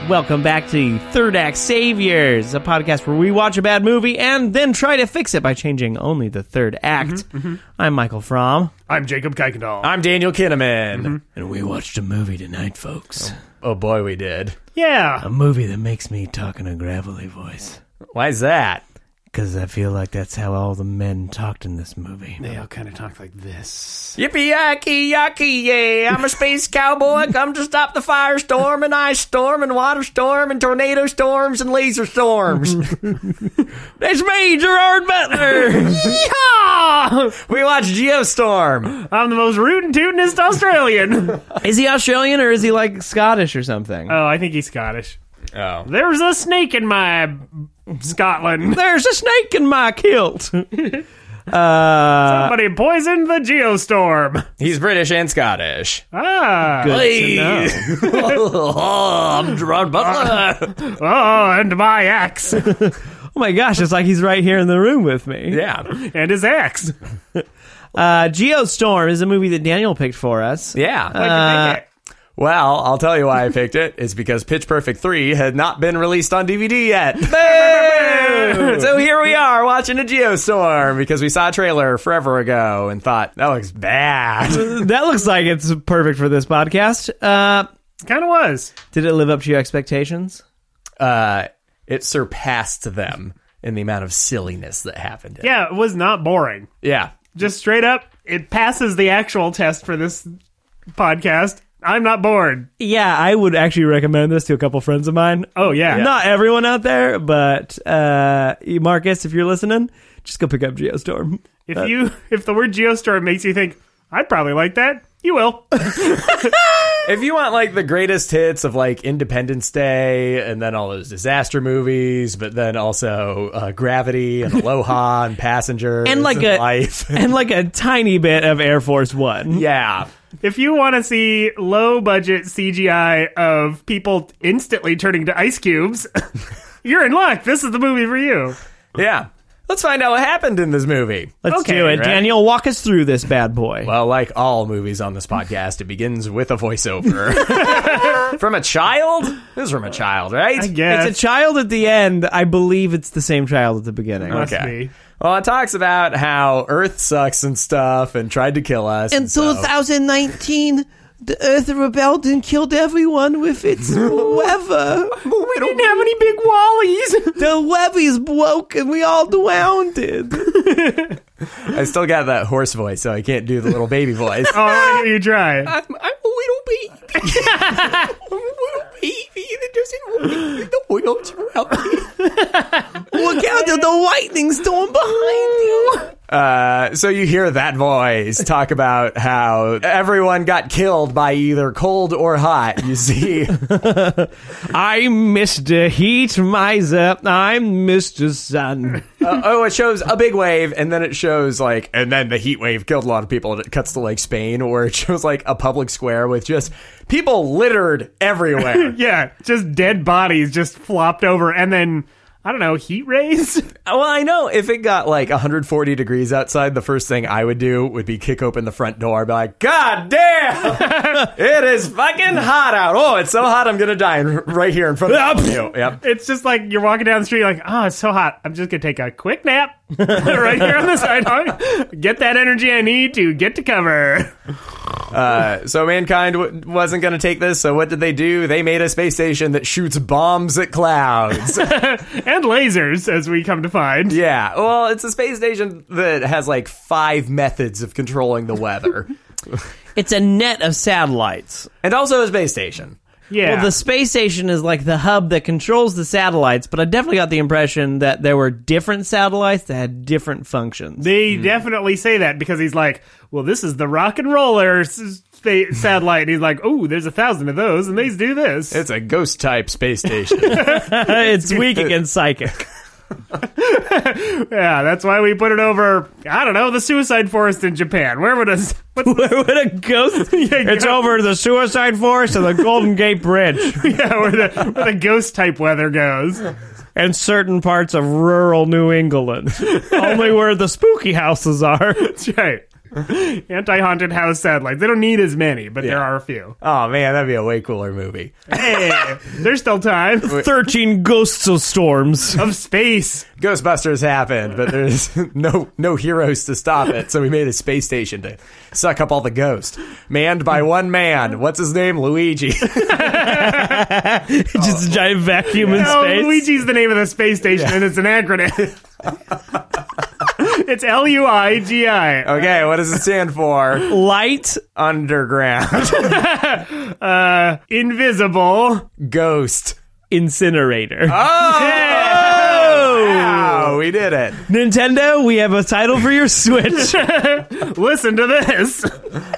Welcome back to Third Act Saviors, a podcast where we watch a bad movie and then try to fix it by changing only the third act. I'm Michael Fromm. I'm Jacob Kuykendall. I'm Daniel Kinnaman. And we watched a movie tonight, folks. Oh boy, we did. Yeah. A movie that makes me talk in a gravelly voice. Why is that? Because I feel like that's how all the men talked in this movie. They all kind of talk like this. Yippee yaki yeah! I'm a space cowboy, come to stop the firestorm and ice storm and water storm and tornado storms and laser storms. It's me, Gerard Butler! Yeehaw! We watched Geostorm. I'm the most rootin' tootin'est Australian. Is he Australian or is he like Scottish or something? Oh, I think he's Scottish. Oh. There's a snake in my Scotland. There's a snake in my kilt. Somebody poisoned the Geostorm. He's British and Scottish. Ah. Good to know. Oh, I'm Gerard Butler. Oh, and my axe. Oh my gosh, it's like he's right here in the room with me. Yeah. And his axe. Geostorm is a movie that Daniel picked for us. Yeah. Why'd you pick it? Well, I'll tell you why I picked it. It's because Pitch Perfect 3 had not been released on DVD yet. Boom! So here we are watching a Geostorm because we saw a trailer forever ago and thought, that looks bad. That looks like it's perfect for this podcast. Kind of was. Did it live up to your expectations? It surpassed them in the amount of silliness that happened. Yeah, it was not boring. Yeah. Just straight up, it passes the actual test for this podcast. I'm not bored. Yeah, I would actually recommend this to a couple friends of mine. Oh, yeah. Not everyone out there, but Marcus, if you're listening, just go pick up Geostorm. If the word Geostorm makes you think, I'd probably like that, you will. If you want like the greatest hits of like Independence Day and then all those disaster movies, but then also Gravity and Aloha and Passengers And like Life. and like a tiny bit of Air Force One. Yeah. If you want to see low-budget CGI of people instantly turning to ice cubes, you're in luck. This is the movie for you. Yeah. Let's find out what happened in this movie. Let's Okay, do it. right. Daniel, walk us through this bad boy. Well, like all movies on this podcast, it begins with a voiceover. From a child? This is from a child, right? I guess. It's a child at the end. I believe it's the same child at the beginning. Must Okay. be. Well, it talks about how Earth sucks and stuff and tried to kill us. In so- 2019, the Earth rebelled and killed everyone with its weather. We didn't have any big wallies. The weather's broke and we all drowned. I still got that horse voice, so I can't do the little baby voice. Oh, I want to hear you try. I'm a little baby. I'm a little baby that doesn't want the wheels around me. Look out, there's the lightning storm behind you. So you hear that voice talk about how everyone got killed by either cold or hot. You see, I'm Mr. Heat Miser. I'm Mr. Sun. it shows a big wave, and then it shows like, and then the heat wave killed a lot of people, and it cuts to like Spain, or it shows like a public square with just people littered everywhere. Yeah, just dead bodies just flopped over, and then, I don't know, heat rays? Well, I know if it got like 140 degrees outside, the first thing I would do would be kick open the front door, be like, God damn, it is fucking hot out. Oh, it's so hot, I'm gonna die right here in front of you. Yep. It's just like you're walking down the street like, oh, it's so hot. I'm just going to take a quick nap right here on the sidewalk. Get that energy I need to get to cover. So mankind wasn't gonna take this, so what did they do? They made a space station that shoots bombs at clouds. And lasers, as we come to find. Yeah, well, it's a space station that has like 5 methods of controlling the weather. It's a net of satellites. And also a space station. Yeah. Well, the space station is like the hub that controls the satellites, but I definitely got the impression that there were different satellites that had different functions. They definitely say that because he's like, well, this is the rock and roller satellite. And he's like, oh, there's 1,000 of those, and they do this. It's a ghost type space station. It's weak against psychic. Yeah, that's why we put it over, I don't know, the suicide forest in Japan. Where would us? Where would a ghost? It's go- over the suicide forest and the Golden Gate Bridge. Yeah, where the ghost type weather goes. And certain parts of rural New England. Only where the spooky houses are. That's right. Anti-haunted house satellites. They don't need as many, but there are a few. Oh, man, that'd be a way cooler movie. Hey, there's still time. 13 ghosts of storms. Of space. Ghostbusters happened, but there's no heroes to stop it, so we made a space station to suck up all the ghosts. Manned by one man. What's his name? Luigi. Just a giant vacuum in space. Luigi's the name of the space station, and it's an acronym. It's LUIGI. Okay, what does it stand for? Light. Underground. Invisible. Ghost. Incinerator. Wow, we did it. Nintendo, we have a title for your Switch. Listen to this.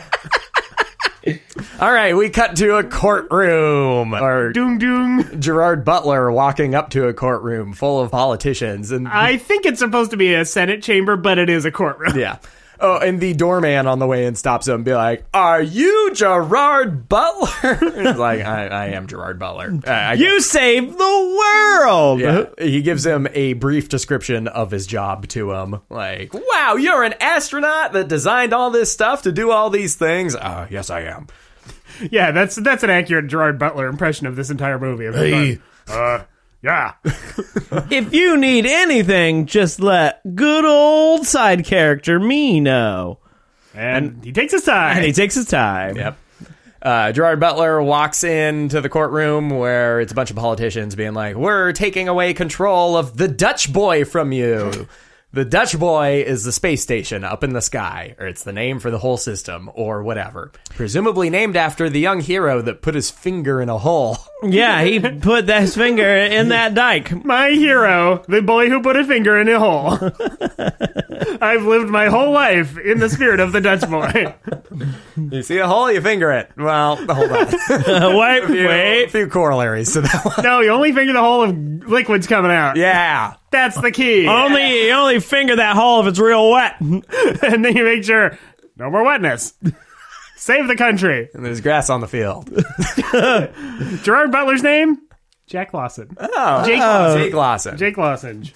All right, we cut to a courtroom. Or Doom doom. Gerard Butler walking up to a courtroom full of politicians. And I think it's supposed to be a Senate chamber, but it is a courtroom. yeah. Oh, and the doorman on the way in stops him and be like, "Are you Gerard Butler?" He's like, I am Gerard Butler. You saved the world. Yeah. He gives him a brief description of his job to him. Like, wow, you're an astronaut that designed all this stuff to do all these things? Yes, I am. Yeah, that's an accurate Gerard Butler impression of this entire movie. Hey. Yeah. If you need anything, just let good old side character me know. And he takes his time. And he takes his time. Yep. Gerard Butler walks into the courtroom where it's a bunch of politicians being like, "We're taking away control of the Dutch boy from you." The Dutch boy is the space station up in the sky, or it's the name for the whole system, or whatever. Presumably named after the young hero that put his finger in a hole. Yeah, he put his finger in that dike. My hero, the boy who put a finger in a hole. I've lived my whole life in the spirit of the Dutch boy. You see a hole, you finger it. Well, hold on. Wait. A few corollaries to that one. No, you only finger the hole if liquid's coming out. Yeah. That's the key. You only finger that hole if it's real wet. And then you make sure, no more wetness. Save the country. And there's grass on the field. Gerard Butler's name? Jack Lawson. Oh, Jake Lawson. Jake Lawson.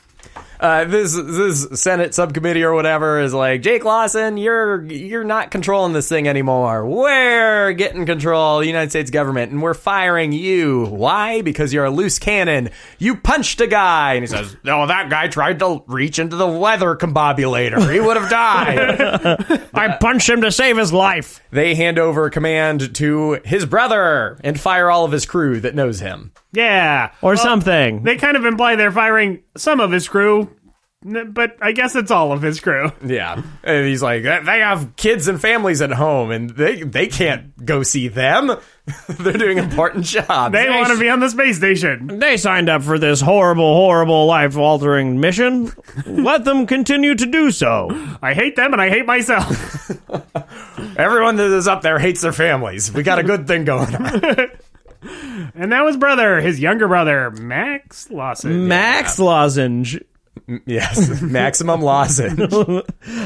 This Senate subcommittee or whatever is like, "Jake Lawson, you're not controlling this thing anymore. We're getting control of the United States government, and we're firing you. Why? Because you're a loose cannon. You punched a guy." And he says, "No, that guy tried to reach into the weather combobulator. He would have died." I punched him to save his life. They hand over command to his brother and fire all of his crew that knows him. Yeah. Or something. They kind of imply they're firing some of his crew, but I guess it's all of his crew. Yeah. And he's like, "They have kids and families at home, and they can't go see them. They're doing important jobs. They want to be on the space station. They signed up for this horrible, horrible, life-altering mission. Let them continue to do so. I hate them and I hate myself. Everyone that is up there hates their families. We got a good thing going on." And that was his younger brother, Max Lawson. Max Lozenge. Yes, Maximum Lawson. Who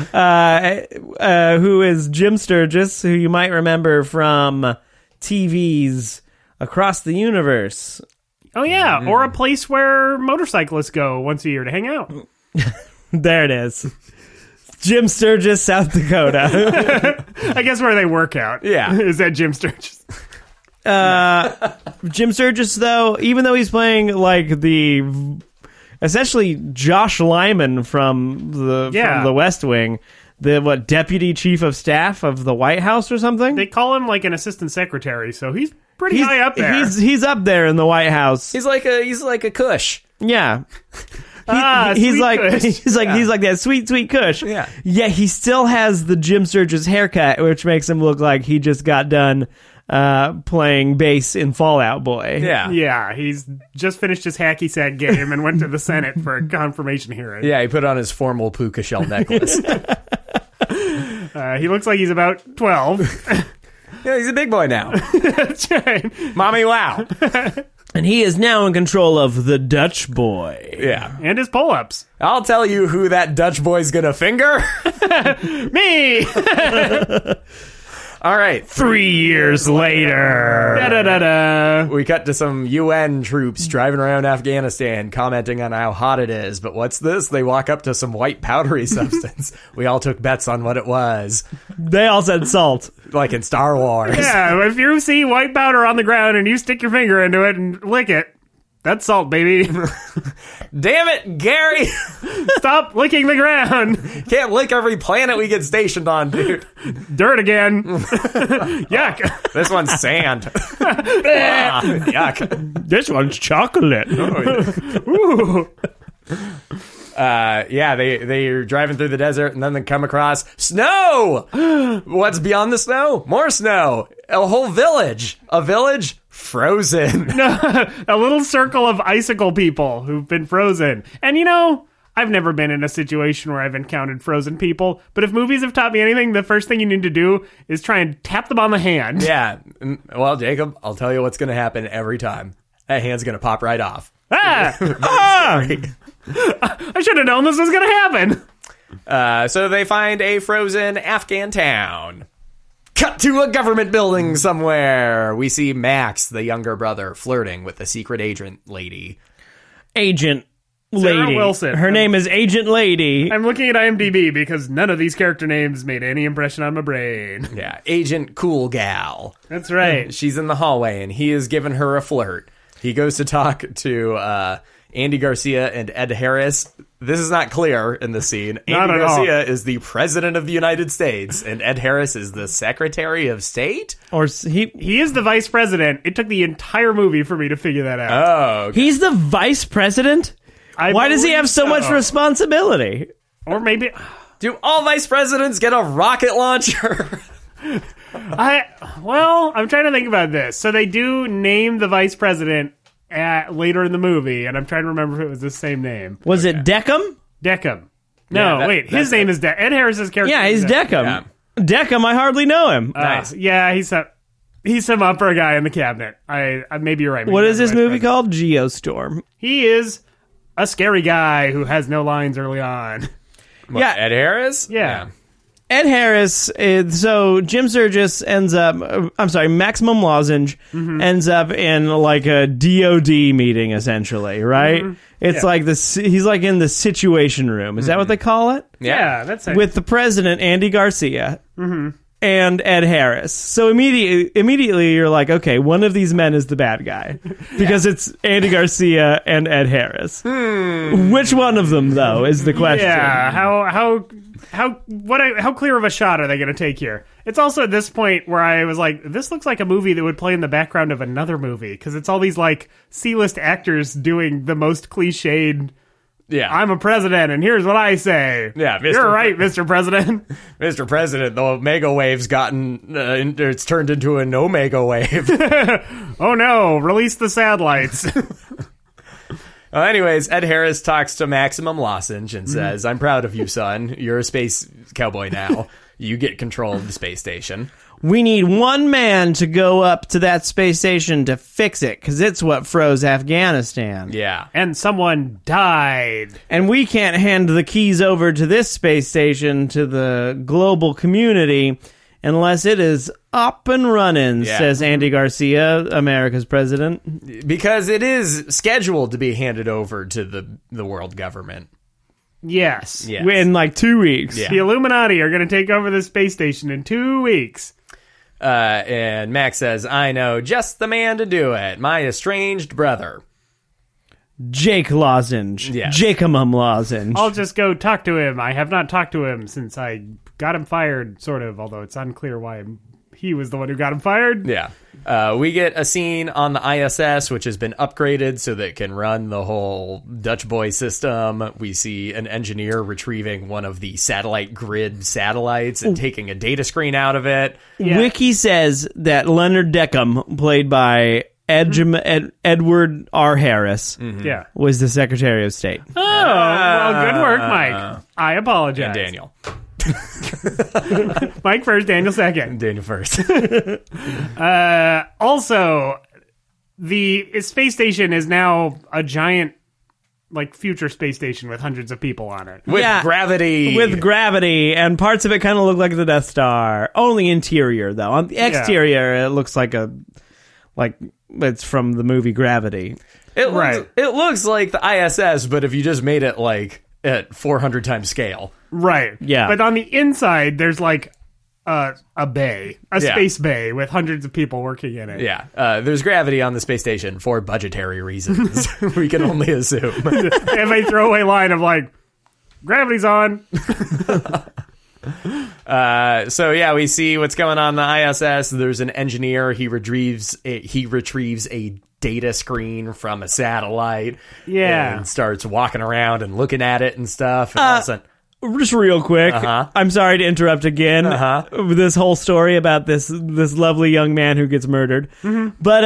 is Jim Sturgis, who you might remember from TV's Across the Universe. Oh, yeah. Or a place where motorcyclists go once a year to hang out. There it is. Jim Sturgis, South Dakota. I guess where they work out. Yeah. Is that Jim Sturgis? Jim Sturgis, though, even though he's playing like essentially Josh Lyman from the West Wing, the deputy chief of staff of the White House or something. They call him like an assistant secretary, so he's pretty high up there. He's up there in the White House. He's like a Kush. Yeah. He's like that sweet Kush. Yeah. Yeah, he still has the Jim Sturgis haircut, which makes him look like he just got done playing bass in Fallout Boy. Yeah. Yeah, he's just finished his hacky sack game and went to the Senate for a confirmation hearing. Yeah, he put on his formal puka shell necklace. He looks like he's about 12. Yeah, he's a big boy now. That's right. Mommy, wow. And he is now in control of the Dutch boy. Yeah. And his pull-ups. I'll tell you who that Dutch boy's gonna finger. Me! All right. 3 years later. Da-da-da-da. We cut to some UN troops driving around Afghanistan commenting on how hot it is. But what's this? They walk up to some white powdery substance. We all took bets on what it was. They all said salt. Like in Star Wars. Yeah, if you see white powder on the ground and you stick your finger into it and lick it, that's salt, baby. Damn it, Gary. Stop licking the ground. Can't lick every planet we get stationed on, dude. Dirt again. Yuck. This one's sand. Ah, yuck. This one's chocolate. Ooh. Yeah, they're driving through the desert and then they come across snow. What's beyond the snow? More snow. A whole village. A village frozen. A little circle of icicle people who've been frozen. And you know, I've never been in a situation where I've encountered frozen people, but if movies have taught me anything, the first thing you need to do is try and tap them on the hand. Yeah. Well, Jacob, I'll tell you what's going to happen every time. That hand's going to pop right off. Ah! I should have known this was going to happen. So they find a frozen Afghan town. Cut to a government building somewhere. We see Max, the younger brother, flirting with the secret agent lady. Agent Sarah Lady. Wilson. Her name is Agent Lady. I'm looking at IMDb because none of these character names made any impression on my brain. Yeah, Agent Cool Gal. That's right. She's in the hallway, and he has given her a flirt. He goes to talk to Andy Garcia and Ed Harris. This is not clear in the scene. Not Andy at all. Garcia is the President of the United States, and Ed Harris is the Secretary of State? Or he He is the vice president. It took the entire movie for me to figure that out. Oh, okay. he's the vice president? I Why does he believe have so much responsibility? Or maybe... Do all vice presidents get a rocket launcher? I'm trying to think about this. So they do name the vice president later in the movie, and I'm trying to remember if it was the same name. Was it Deckham? Deckham. No, Yeah, wait. His name is Deckham. Ed Harris's character. Yeah, is he's Deckham. Yeah. Deckham, I hardly know him. Nice. Yeah, he's some upper guy in the cabinet. I maybe you're right. What Maybe is not this the vice movie called? Geostorm. He is a scary guy who has no lines early on. What, Yeah. Ed Harris? Yeah. Ed Harris, so Jim Sturgis ends up, Maximum Lozenge ends up in like a DOD meeting, essentially, right? It's Yeah. like this, he's like in the Situation Room. Is that what they call it? Yeah, that's it. With the president, Andy Garcia, and Ed Harris. So immediately you're like, okay, one of these men is the bad guy. Because it's Andy Garcia and Ed Harris. Which one of them, though, is the question. Yeah, how clear of a shot are they going to take here? It's also at this point where I was like, this looks like a movie that would play in the background of another movie, because it's all these like C-list actors doing the most cliched, Yeah. I'm a president and here's what I say. Yeah, Mr. You're right, Mr. President. Mr. President, the Omega Wave's gotten, it's turned into an Omega Wave. Oh no, release the satellites. Well, anyways, Ed Harris talks to Maximum Lozenge and says, I'm proud of you, son. You're a space cowboy now. You get control of the space station. We need one man to go up to that space station to fix it, because it's what froze Afghanistan. Yeah. And someone died. And we can't hand the keys over to this space station to the global community unless it is up and running, Yeah. says Andy Garcia, America's president. Because it is scheduled to be handed over to the world government. Yes. Yes. In like 2 weeks. Yeah. The Illuminati are going to take over the space station in 2 weeks. And Max says, I know just the man to do it. My estranged brother. Jake Lozenge. Yes. Jacobum Lozenge. I'll just go talk to him. I have not talked to him since I got him fired, sort of, although it's unclear why he was the one who got him fired. Yeah. We get a scene on the ISS, which has been upgraded so that it can run the whole Dutch boy system. We see an engineer retrieving one of the satellite grid satellites and taking a data screen out of it. Yeah. Wiki says that Leonard Deckham, played by Edward R. Harris, Yeah. was the Secretary of State. Oh, well, good work, Mike. I apologize. And Daniel. Mike first, Daniel second. Daniel first. Also, the space station is now a giant like future space station with hundreds of people on it. With Yeah. gravity. With gravity, and parts of it kind of look like the Death Star. Only interior, though. On the exterior, it looks like it's from the movie Gravity. It looks like the ISS, but if you just made it like at 400 times scale. Right. Yeah. But on the inside, there's like a bay, a Yeah. space bay with hundreds of people working in it. Yeah. There's gravity on the space station for budgetary reasons. We can only assume. And they throw away line of like, gravity's on. So yeah, we see what's going on in the ISS. There's an engineer. He retrieves a data screen from a satellite. Yeah. And starts walking around and looking at it and stuff. And all of a sudden, Just real quick, I'm sorry to interrupt again with this whole story about this lovely young man who gets murdered. But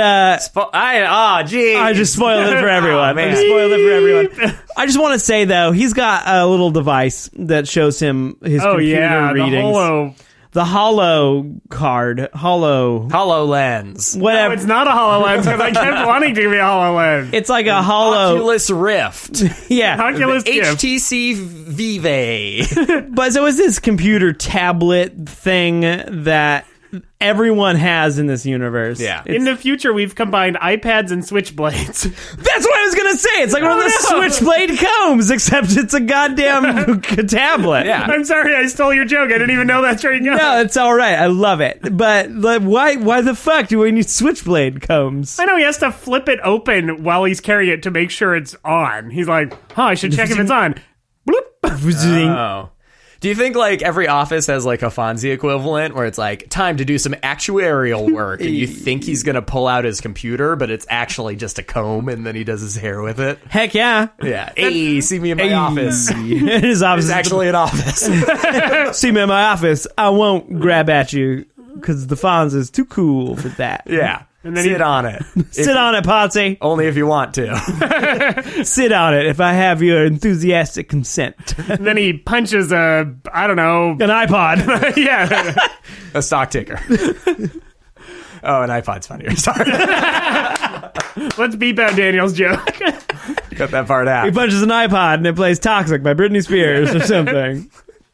I just spoiled it for everyone. man. I just spoiled it for everyone. I just want to say though, he's got a little device that shows him his computer readings. The Holo card. HoloLens. No, Whatever. it's not a HoloLens because I kept wanting to be a HoloLens. It's like a Holo. Oculus Rift. Yeah. Oculus Rift. HTC Vive. But so it's this computer tablet thing that everyone has in this universe. Yeah. In the future, we've combined iPads and switchblades. That's what I was going to say. It's like one of the Switchblade combs, except it's a goddamn tablet. Yeah. I'm sorry, I stole your joke. I didn't even know that's where you go. No, it's all right. I love it. But like, why the fuck do we need Switchblade combs? I know he has to flip it open while he's carrying it to make sure it's on. He's like, I should check if it's on. Bloop. Oh. Do you think like every office has like a Fonzie equivalent where it's like time to do some actuarial work and you think he's going to pull out his computer, but it's actually just a comb and then he does his hair with it? Heck yeah. Yeah. Hey, see me in my office. His office It's is actually an office. see me in my office. I won't grab at you because the Fonz is too cool for that. Yeah. And then Sit on it. Sit on it, Potsy. Only if you want to. Sit on it if I have your enthusiastic consent. And then he punches an An iPod. yeah. A stock ticker. Oh, an iPod's funnier. Sorry. Let's beep out Daniel's joke. Cut that part out. He punches an iPod and it plays Toxic by Britney Spears or something.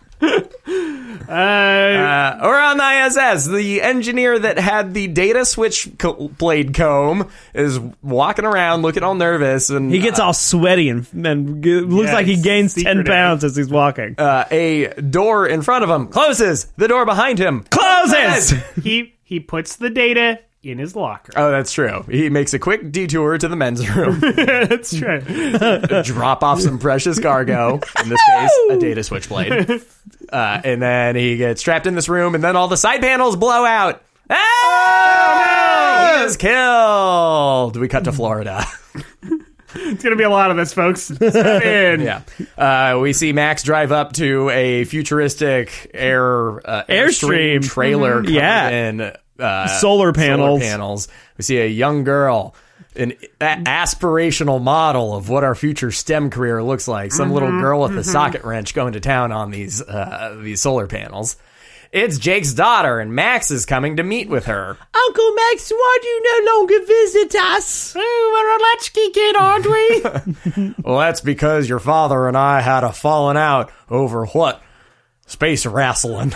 Or on the ISS, the engineer that had the data switchblade comb is walking around looking all nervous, and He gets all sweaty and looks like he it's gains 10 secretive. pounds as he's walking. a door in front of him closes. The door behind him Closes! He puts the data in his locker. Oh, that's true. He makes a quick detour to the men's room, That's true. drop off some precious cargo, in this case, a data switchblade. And then he gets trapped in this room, and then all the side panels blow out. Oh, no! He is killed. We cut to Florida. It's going to be a lot of this, folks. Step in. Yeah. We see Max drive up to a futuristic Airstream trailer covered Yeah. in Solar panels. We see a young girl, an aspirational model of what our future STEM career looks like. Some little girl with a socket wrench going to town on these solar panels. It's Jake's daughter, and Max is coming to meet with her. Uncle Max, why do you no longer visit us? We're a latchkey kid, aren't we? Well, that's because your father and I had a falling out over what? Space wrestling.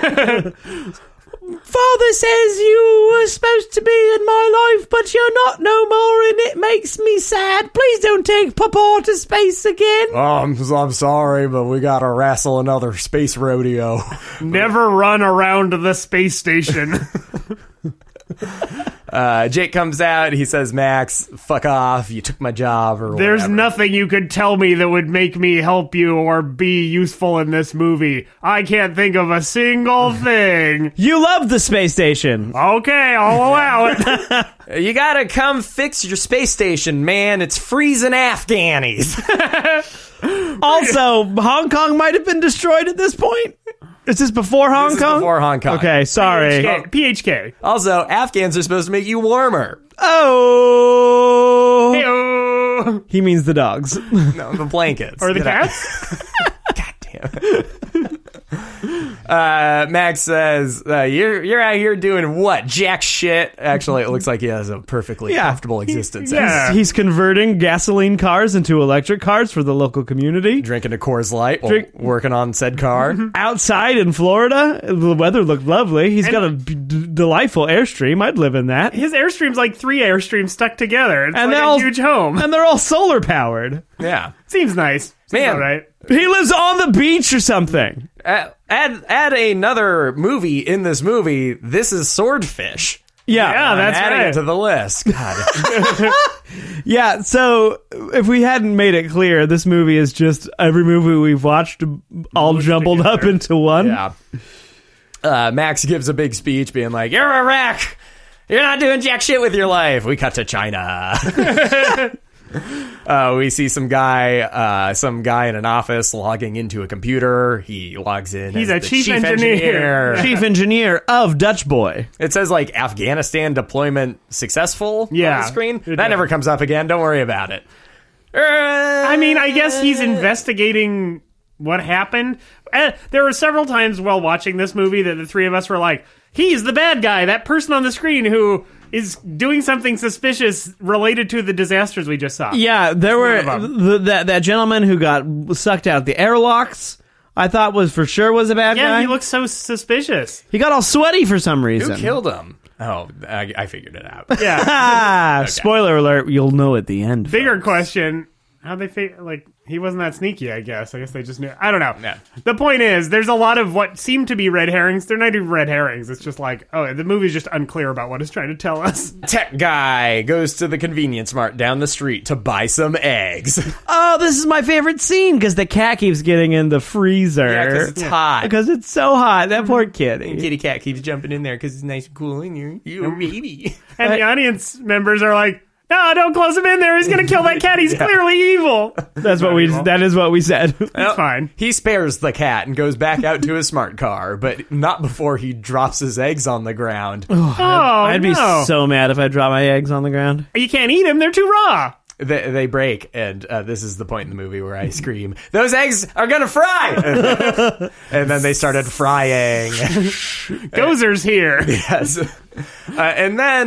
Father says you were supposed to be in my life, but you're not no more, and it makes me sad. Please don't take Papa to space again. I'm sorry, but we gotta wrestle another space rodeo. Never run around the space station. Jake comes out. He says, Max, fuck off. You took my job or There's whatever. nothing you could tell me that would make me help you or be useful in this movie. I can't think of a single thing. You love the space station. Okay, I'll allow it. You gotta come fix your space station, man. It's freezing Afghanis. Also, Hong Kong might have been destroyed at this point. Is this before Hong This is Kong? before Hong Kong. Okay, sorry. PHK. Also, Afghans are supposed to make you warmer. Oh. Heyo. He means the dogs. No, the blankets. Or the Get out. cats? God damn it. Max says, you're out here doing what? Jack shit. Actually, it looks like he has a perfectly comfortable existence. Yeah. He's converting gasoline cars into electric cars for the local community. Drinking a Coors Light while working on said car. Outside in Florida, the weather looked lovely. He's got a delightful Airstream. I'd live in that. His Airstream's like 3 Airstreams stuck together. It's And like they're a all- huge home. And they're all solar powered. Yeah. Seems nice. Seems Man. all right. He lives on the beach or something. Add another movie in this movie. This is Swordfish. Yeah, that's I'm adding right. it to the list. God. Yeah, so if we hadn't made it clear, this movie is just every movie we've watched all jumbled up into one. Yeah. Max gives a big speech being like, you're a wreck. You're not doing jack shit with your life. We cut to China. We see some guy in an office logging into a computer. He logs in. He's as a the chief engineer. Chief engineer of Dutch Boy. It says like Afghanistan deployment successful on Yeah. the screen. It That does. never comes up again. Don't worry about it. I mean, I guess he's investigating what happened. There were several times while watching this movie that the three of us were like, he's the bad guy, that person on the screen who is doing something suspicious related to the disasters we just saw. Yeah, there were one of that gentleman who got sucked out the airlocks. I thought was for sure was a bad Yeah, guy. he looks so suspicious. He got all sweaty for some Who reason. killed him? Oh, I figured it out. Yeah. Ah, spoiler alert! You'll know at the end. Bigger question. How'd they like, he wasn't that sneaky, I guess. I guess they just knew. I don't know. Yeah. The point is, there's a lot of what seem to be red herrings. They're not even red herrings. It's just like, oh, the movie's just unclear about what it's trying to tell us. Tech guy goes to the convenience mart down the street to buy some eggs. Oh, this is my favorite scene because the cat keeps getting in the freezer. Yeah, because it's hot. Because it's so hot. That poor kitty. Kitty cat keeps jumping in there because it's nice and cool and you're a baby. And the audience members are like, no, don't close him in there. He's going to kill that cat. He's clearly evil. That's what we. That is what we said. It's fine. He spares the cat and goes back out to his smart car, but not before he drops his eggs on the ground. Oh, I'd be no. so mad if I dropped my eggs on the ground. You can't eat them. They're too raw. They break, and this is the point in the movie where I scream, "Those eggs are gonna fry!" And then they started frying. Gozer's here. Yes. And then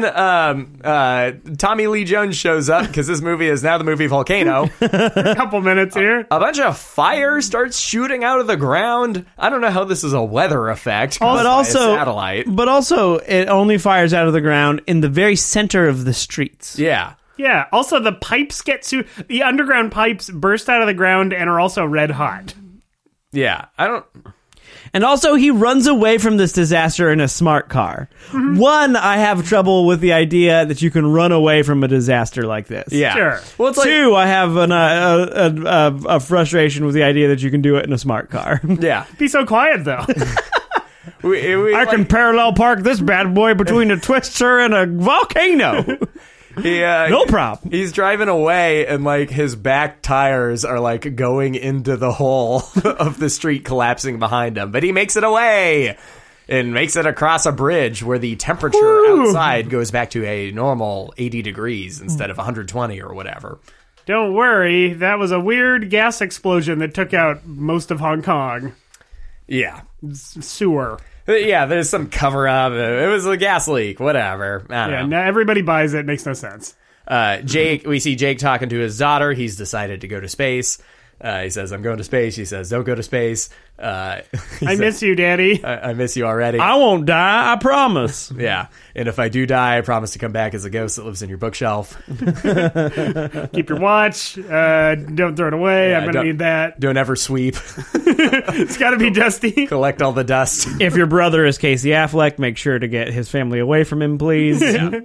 Tommy Lee Jones shows up because this movie is now the movie Volcano. A couple minutes here. A bunch of fire starts shooting out of the ground. I don't know how this is a weather effect, caused But by a also, satellite. but also, it only fires out of the ground in the very center of the streets. Yeah. Yeah. Also, the pipes the underground pipes burst out of the ground and are also red hot. Yeah. I don't. And also, he runs away from this disaster in a smart car. One, I have trouble with the idea that you can run away from a disaster like this. Yeah. Sure. Well, it's like. Two, I have a frustration with the idea that you can do it in a smart car. Yeah. Be so quiet, though. I can parallel park this bad boy between a twister and a volcano. No problem. He's driving away, and like his back tires are like going into the hole of the street, collapsing behind him. But he makes it away and makes it across a bridge where the temperature outside goes back to a normal 80 degrees instead of 120 or whatever. Don't worry. That was a weird gas explosion that took out most of Hong Kong. Yeah. Sewer. Yeah, there's some cover up. It was a gas leak, whatever. I don't Yeah, know. now everybody buys it. Makes no sense. We see Jake talking to his daughter. He's decided to go to space. He says, I'm going to space. She says, don't go to space. I miss you, Daddy. I miss you already. I won't die, I promise. Yeah. And if I do die, I promise to come back as a ghost that lives in your bookshelf. Keep your watch. Don't throw it away. Yeah, I'm going to need that. Don't ever sweep. It's got to be dusty. Collect all the dust. If your brother is Casey Affleck, make sure to get his family away from him, please. Yeah.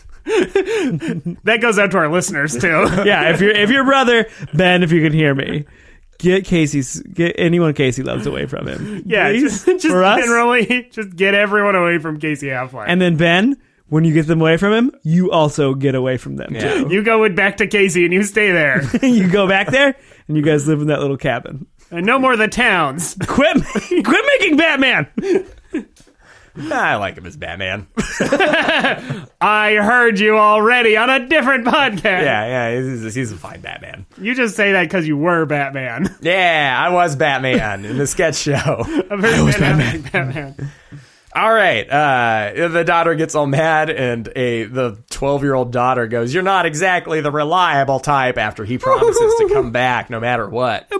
That goes out to our listeners, too. Yeah, if your brother, Ben, if you can hear me, get anyone Casey loves away from him. Yeah, please, just for us. generally, just get everyone away from Casey Affleck. And then Ben, when you get them away from him, you also get away from them Yeah. too. you go back to Casey and you stay there. You go back there and you guys live in that little cabin. And no more of the towns. Quit making Batman. I like him as Batman. I heard you already on a different podcast. Yeah, he's a fine Batman. You just say that because you were Batman. Yeah, I was Batman in the sketch show. A very Batman. All right, the daughter gets all mad, and the 12-year-old daughter goes, "You're not exactly the reliable type," after he promises to come back no matter what.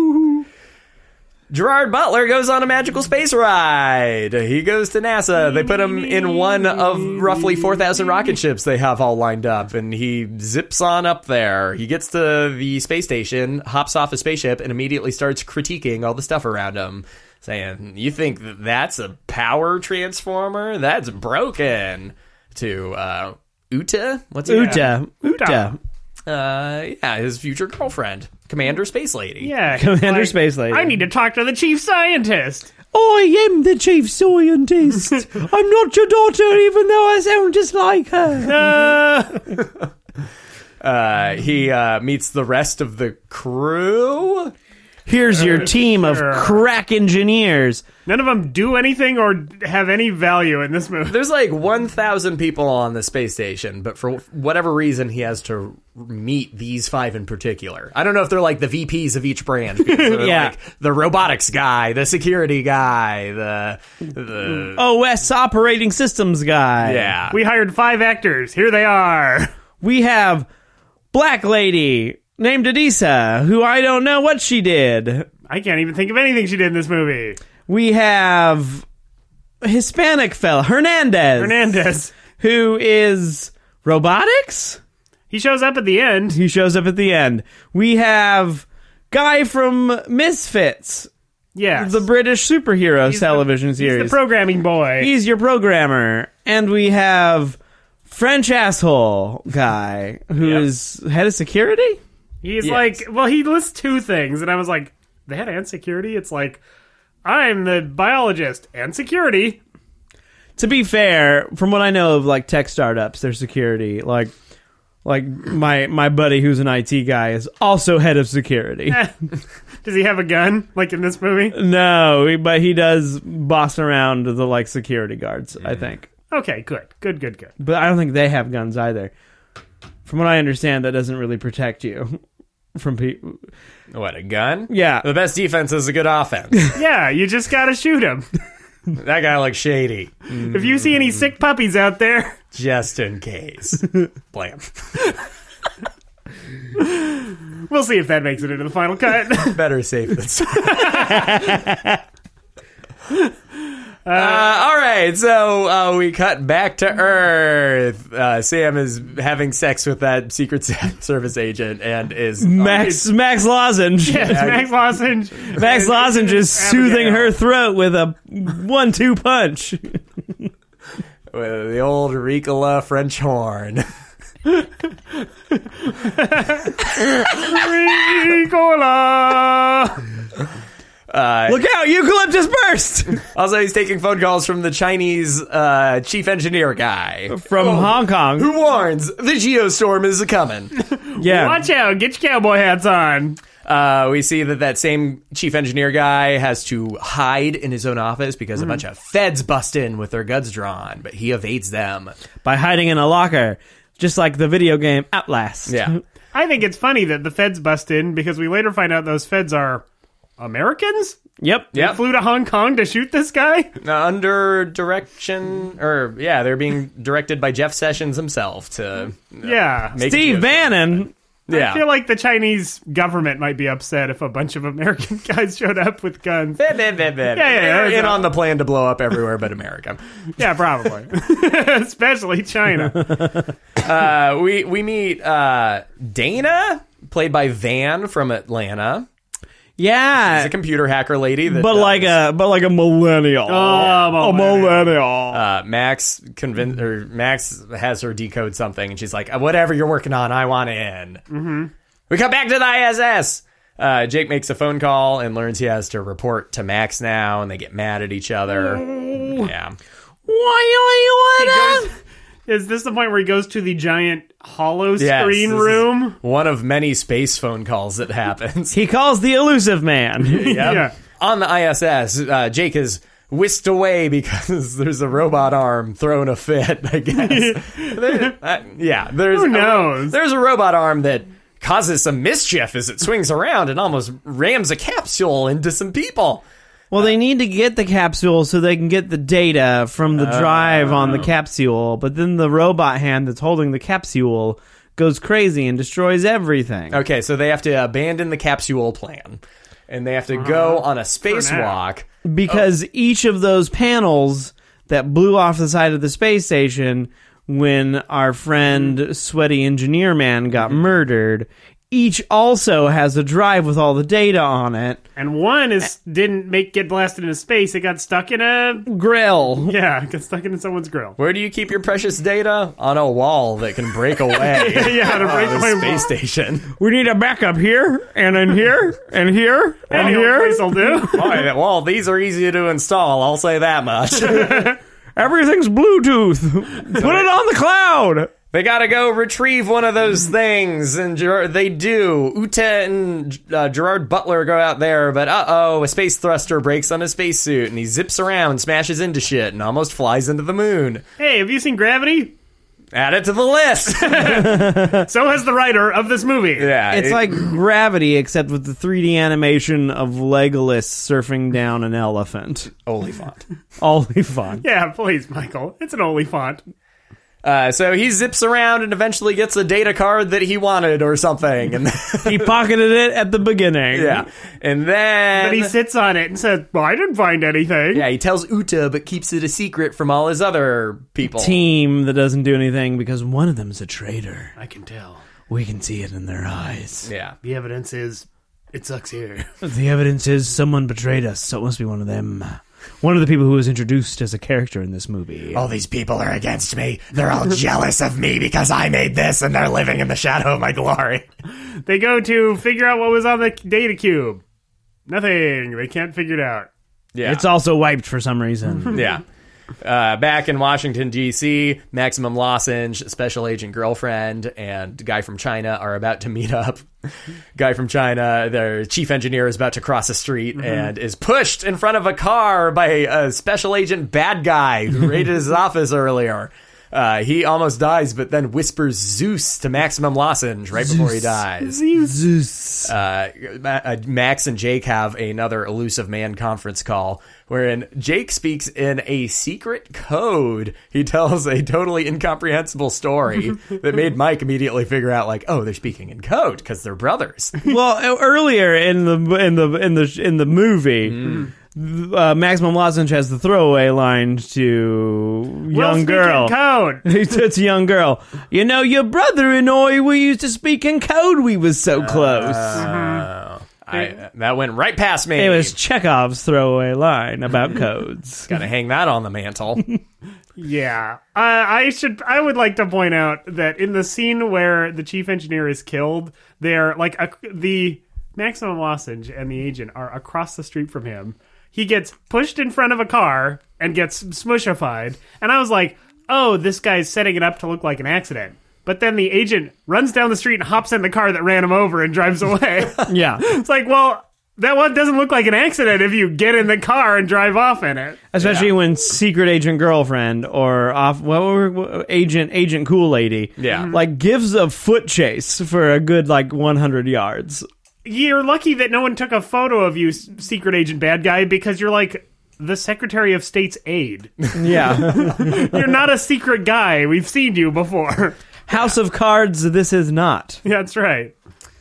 Gerard Butler goes on a magical space ride. He goes to NASA. They put him in one of roughly 4,000 rocket ships they have all lined up, and he zips on up there. He gets to the space station, hops off a spaceship, and immediately starts critiquing all the stuff around him, saying, "You think that's a power transformer? That's broken." To Uta? What's her name? Uta. Yeah, his future girlfriend, Commander Space Lady. Yeah. Commander Space Lady. I need to talk to the chief scientist. I am the chief scientist. I'm not your daughter, even though I sound just like her. He meets the rest of the crew. Here's your team of crack engineers. None of them do anything or have any value in this movie. There's like 1,000 people on the space station, but for whatever reason, he has to meet these 5 in particular. I don't know if they're like the VPs of each branch. Because they're like the robotics guy, the security guy, the OS operating systems guy. Yeah. We hired 5 actors. Here they are. We have Black Lady named Adisa, who I don't know what she did. I can't even think of anything she did in this movie. We have Hispanic fella, Hernandez, who is robotics? He shows up at the end. He shows up at the end. We have guy from Misfits. Yes. The British superhero television series. He's the programming boy. He's your programmer. And we have French asshole guy who is head of security? He's like, well, he lists 2 things, and I was like, the head and security? It's like, I'm the biologist and security. To be fair, from what I know of like tech startups, their security, like my buddy who's an IT guy is also head of security. Does he have a gun like in this movie? No, but he does boss around the like security guards, I think. Okay, good. But I don't think they have guns either. From what I understand, that doesn't really protect you from people. What, a gun? Yeah. The best defense is a good offense. Yeah, you just gotta shoot him. That guy looks shady. If you see any sick puppies out there, Just in case. Blam. we'll see if that makes it into the final cut. Better safe than sorry. All right, so we cut back to Earth. Sam is having sex with that Secret Service agent and is Max Lozenge. Yes, Max Lozenge. Max Lozenge is soothing her throat with a 1-2 punch. with the old Ricola French horn. Ricola. Look out, eucalyptus burst! Also, he's taking phone calls from the Chinese chief engineer guy. From Hong Kong. Who warns, the geostorm is a-coming. Yeah. Watch out, get your cowboy hats on. We see that same chief engineer guy has to hide in his own office because a bunch of feds bust in with their guns drawn, but he evades them. By hiding in a locker, just like the video game Outlast. Yeah. I think it's funny that the feds bust in because we later find out those feds are Americans? Yep. They flew to Hong Kong to shoot this guy? Under direction, they're being directed by Jeff Sessions himself to make Steve Bannon. Yeah. I feel like the Chinese government might be upset if a bunch of American guys showed up with guns. They're in on the plan to blow up everywhere but America. Yeah, probably. Especially China. We meet Dana, played by Van from Atlanta. Yeah. She's a computer hacker lady. But like a millennial. Oh, a millennial. Max has her decode something, and she's like, "Whatever you're working on, I want in." Mm-hmm. We come back to the ISS. Jake makes a phone call and learns he has to report to Max now, and they get mad at each other. Yeah. Is this the point where he goes to the giant hollow screen room? One of many space phone calls that happens. He calls the elusive man. Yeah. On the ISS, Jake is whisked away because there's a robot arm throwing a fit, I guess. Who knows? There's a robot arm that causes some mischief as it swings around and almost rams a capsule into some people. Well, they need to get the capsule so they can get the data from the drive on the capsule, but then the robot hand that's holding the capsule goes crazy and destroys everything. Okay, so they have to abandon the capsule plan, and they have to go on a spacewalk. Because each of those panels that blew off the side of the space station when our friend Sweaty Engineer Man got murdered, each also has a drive with all the data on it. And one didn't get blasted into space. It got stuck in a grill. Yeah, it got stuck in someone's grill. Where do you keep your precious data? On a wall that can break away. To break away space station. We need a backup here, and in here, and here, and here. This'll do. Well, these are easy to install, I'll say that much. Everything's Bluetooth. Put it on the cloud. They gotta go retrieve one of those things, and they do. Uta and Gerard Butler go out there, but a space thruster breaks on his spacesuit, and he zips around, smashes into shit, and almost flies into the moon. Hey, have you seen Gravity? Add it to the list! So has the writer of this movie. Yeah, It's like Gravity, except with the 3D animation of Legolas surfing down an elephant. Oliphant. Oliphant. Yeah, please, Michael. It's an Oliphant. So he zips around and eventually gets a data card that he wanted or something. And He pocketed it at the beginning. yeah. And then... But he sits on it and says, well, I didn't find anything. Yeah, he tells Uta, but keeps it a secret from all his other people. Team that doesn't do anything because one of them's a traitor. I can tell. We can see it in their eyes. Yeah. The evidence is, it sucks here. The evidence is someone betrayed us, so it must be one of them. One of the people who was introduced as a character in this movie. All these people are against me. They're all jealous of me because I made this, and they're living in the shadow of my glory. They go to figure out what was on the data cube. Nothing. They can't figure it out. Yeah. It's also wiped for some reason. Yeah. Back in Washington, D.C., Maximum Lozenge, Special Agent Girlfriend, and Guy from China are about to meet up. Guy from China, their chief engineer, is about to cross a street and is pushed in front of a car by a Special Agent bad guy who raided his office earlier. He almost dies, but then whispers Zeus to Maximum Lozenge right before he dies. Zeus. Max and Jake have another Elusive Man conference call wherein Jake speaks in a secret code. He tells a totally incomprehensible story that made Mike immediately figure out, like, oh, they're speaking in code because they're brothers. Well, earlier in the movie, Maximum Lozenge has the throwaway line to young girl. Code. It's a young girl. You know, your brother and I, we used to speak in code. We was so close. That went right past me. It was Chekhov's throwaway line about codes. Gotta hang that on the mantle. Yeah. I would like to point out that in the scene where the chief engineer is killed, they're like the Maximum Lozenge and the agent are across the street from him. He gets pushed in front of a car and gets smushified. And I was like, oh, this guy's setting it up to look like an accident. But then the agent runs down the street and hops in the car that ran him over and drives away. Yeah. It's like, well, that one doesn't look like an accident if you get in the car and drive off in it. Especially when Secret Agent Girlfriend or Agent Cool Lady like gives a foot chase for a good 100 yards. You're lucky that no one took a photo of you, Secret Agent Bad Guy, because you're like the Secretary of State's aide. Yeah. You're not a secret guy. We've seen you before. House of Cards, this is not. Yeah, that's right.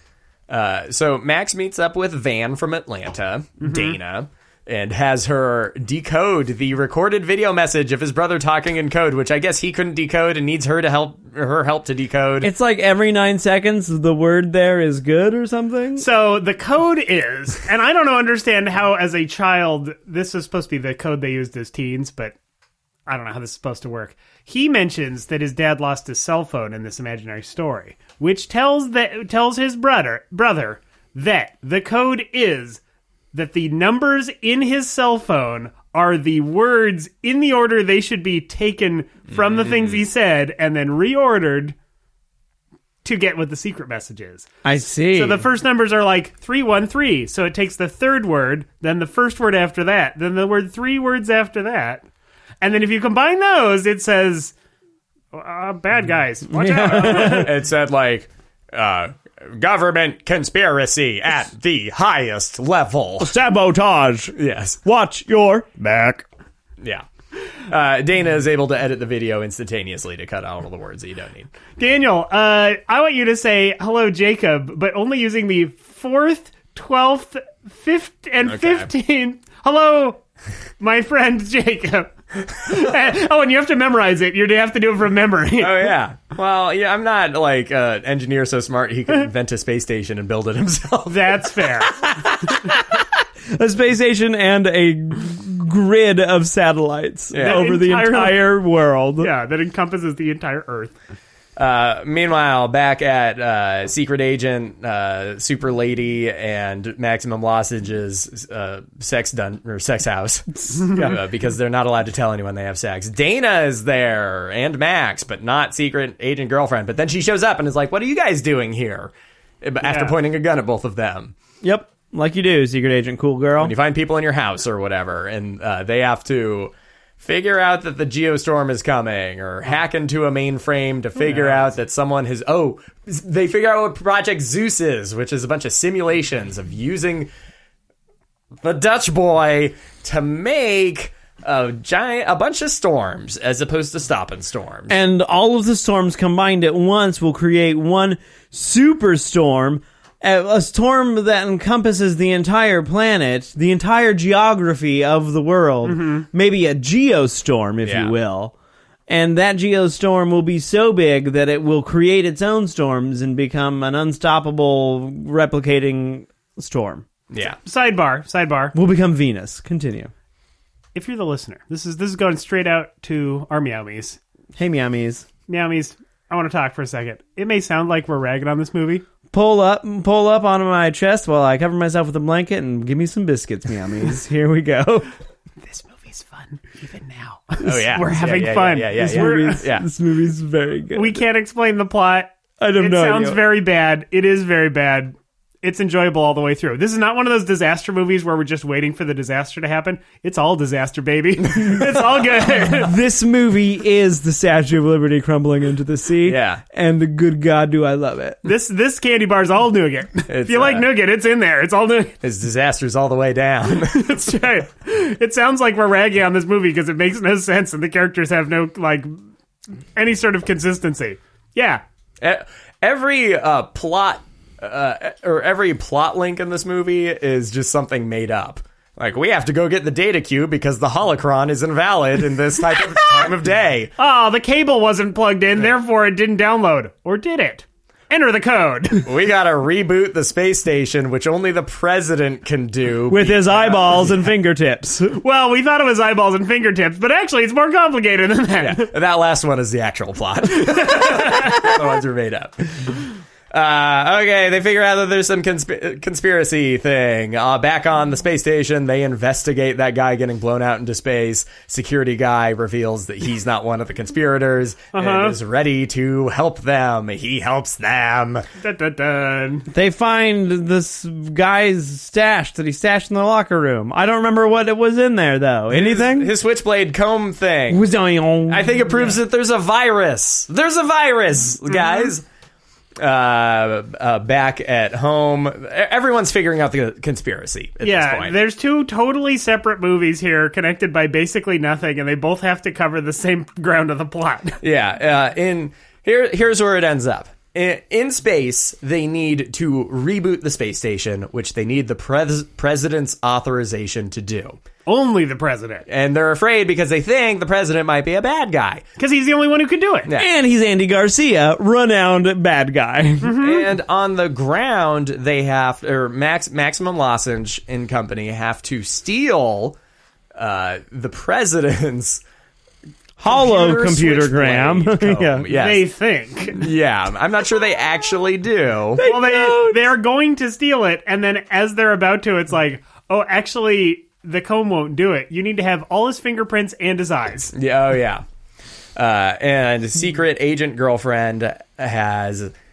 So Max meets up with Van from Atlanta, Dana, and has her decode the recorded video message of his brother talking in code, which I guess he couldn't decode and needs her help to decode. It's like every 9 seconds the word there is good or something. So the code is, and I don't understand how as a child, this is supposed to be the code they used as teens, but I don't know how this is supposed to work. He mentions that his dad lost his cell phone in this imaginary story, which tells his brother that the code is that the numbers in his cell phone are the words in the order they should be taken from the things he said and then reordered to get what the secret message is. I see. So the first numbers are like 313. So it takes the third word, then the first word after that, then the word 3 words after that. And then if you combine those, it says, bad guys. Watch out. It said like, government conspiracy at the highest level. Sabotage. Yes. Watch your back. Yeah. Dana is able to edit the video instantaneously to cut out all the words that you don't need. Daniel, I want you to say hello, Jacob, but only using the 4th, 12th, 5th, and 15th. Hello, my friend Jacob. And you have to memorize it. You have to do it from memory. Oh, yeah. Well, yeah, I'm not like an engineer so smart he could invent a space station and build it himself. That's fair. A space station and a grid of satellites over the entire world. Yeah, that encompasses the entire Earth. Meanwhile, back at Secret Agent, Super Lady, and Maximum Lozenge's sex house because they're not allowed to tell anyone they have sex. Dana is there and Max, but not Secret Agent girlfriend. But then she shows up and is like, "What are you guys doing here?" After pointing a gun at both of them. Yep, like you do, Secret Agent, cool girl. When you find people in your house or whatever, and they have to figure out that the geostorm is coming, or hack into a mainframe to figure out that someone has... they figure out what Project Zeus is, which is a bunch of simulations of using the Dutch boy to make a bunch of storms as opposed to stopping storms. And all of the storms combined at once will create one superstorm, a storm that encompasses the entire planet, the entire geography of the world, maybe a geostorm, if you will. And that geostorm will be so big that it will create its own storms and become an unstoppable replicating storm. Yeah. Sidebar. Will become Venus. Continue. If you're the listener, this is going straight out to our meowies. Hey, meowies. Meowies, I want to talk for a second. It may sound like we're ragging on this movie. Pull up onto my chest while I cover myself with a blanket and give me some biscuits, meowies. Here we go. This movie's fun, even now. Oh, yeah. We're having fun. This movie's very good. We can't explain the plot. I don't know. It sounds very bad. It is very bad. It's enjoyable all the way through. This is not one of those disaster movies where we're just waiting for the disaster to happen. It's all disaster, baby. It's all good. This movie is the Statue of Liberty crumbling into the sea. Yeah. And good God, do I love it. This candy bar's all nougat. If you like nougat, it's in there. It's all nougat. It's disasters all the way down. That's right. It sounds like we're ragging on this movie because it makes no sense and the characters have no, any sort of consistency. Yeah. Every plot... or every plot link in this movie is just something made up. Like, we have to go get the data cube because the holocron is invalid in this type of time of day. Oh, the cable wasn't plugged in, therefore it didn't download. Or did it? Enter the code. We gotta reboot the space station, which only the president can do. With his eyeballs and fingertips. Well, we thought it was eyeballs and fingertips, but actually it's more complicated than that. Yeah, that last one is the actual plot. The ones are made up. Okay, they figure out that there's some conspiracy thing. Back on the space station, they investigate that guy getting blown out into space. Security guy reveals that he's not one of the conspirators and is ready to help them. He helps them. Dun, dun, dun. They find this guy's stash that he stashed in the locker room. I don't remember what it was in there, though. Anything? His switchblade comb thing. I I think it proves that there's a virus. There's a virus, guys. Back at home, everyone's figuring out the conspiracy at this point. There's two totally separate movies here connected by basically nothing, and they both have to cover the same ground of the plot. Here's where it ends up. In space, they need to reboot the space station, which they need the president's authorization to do. Only the president. And they're afraid because they think the president might be a bad guy. Because he's the only one who can do it. Yeah. And he's Andy Garcia, renowned bad guy. And on the ground, they have, or Maximum Lozenge and company have to steal the president's computergram. Yeah. Yes. They think. Yeah, I'm not sure they actually do. They are going to steal it, and then as they're about to, it's like, oh, actually, the comb won't do it. You need to have all his fingerprints and his eyes. Yeah, oh yeah. And secret agent girlfriend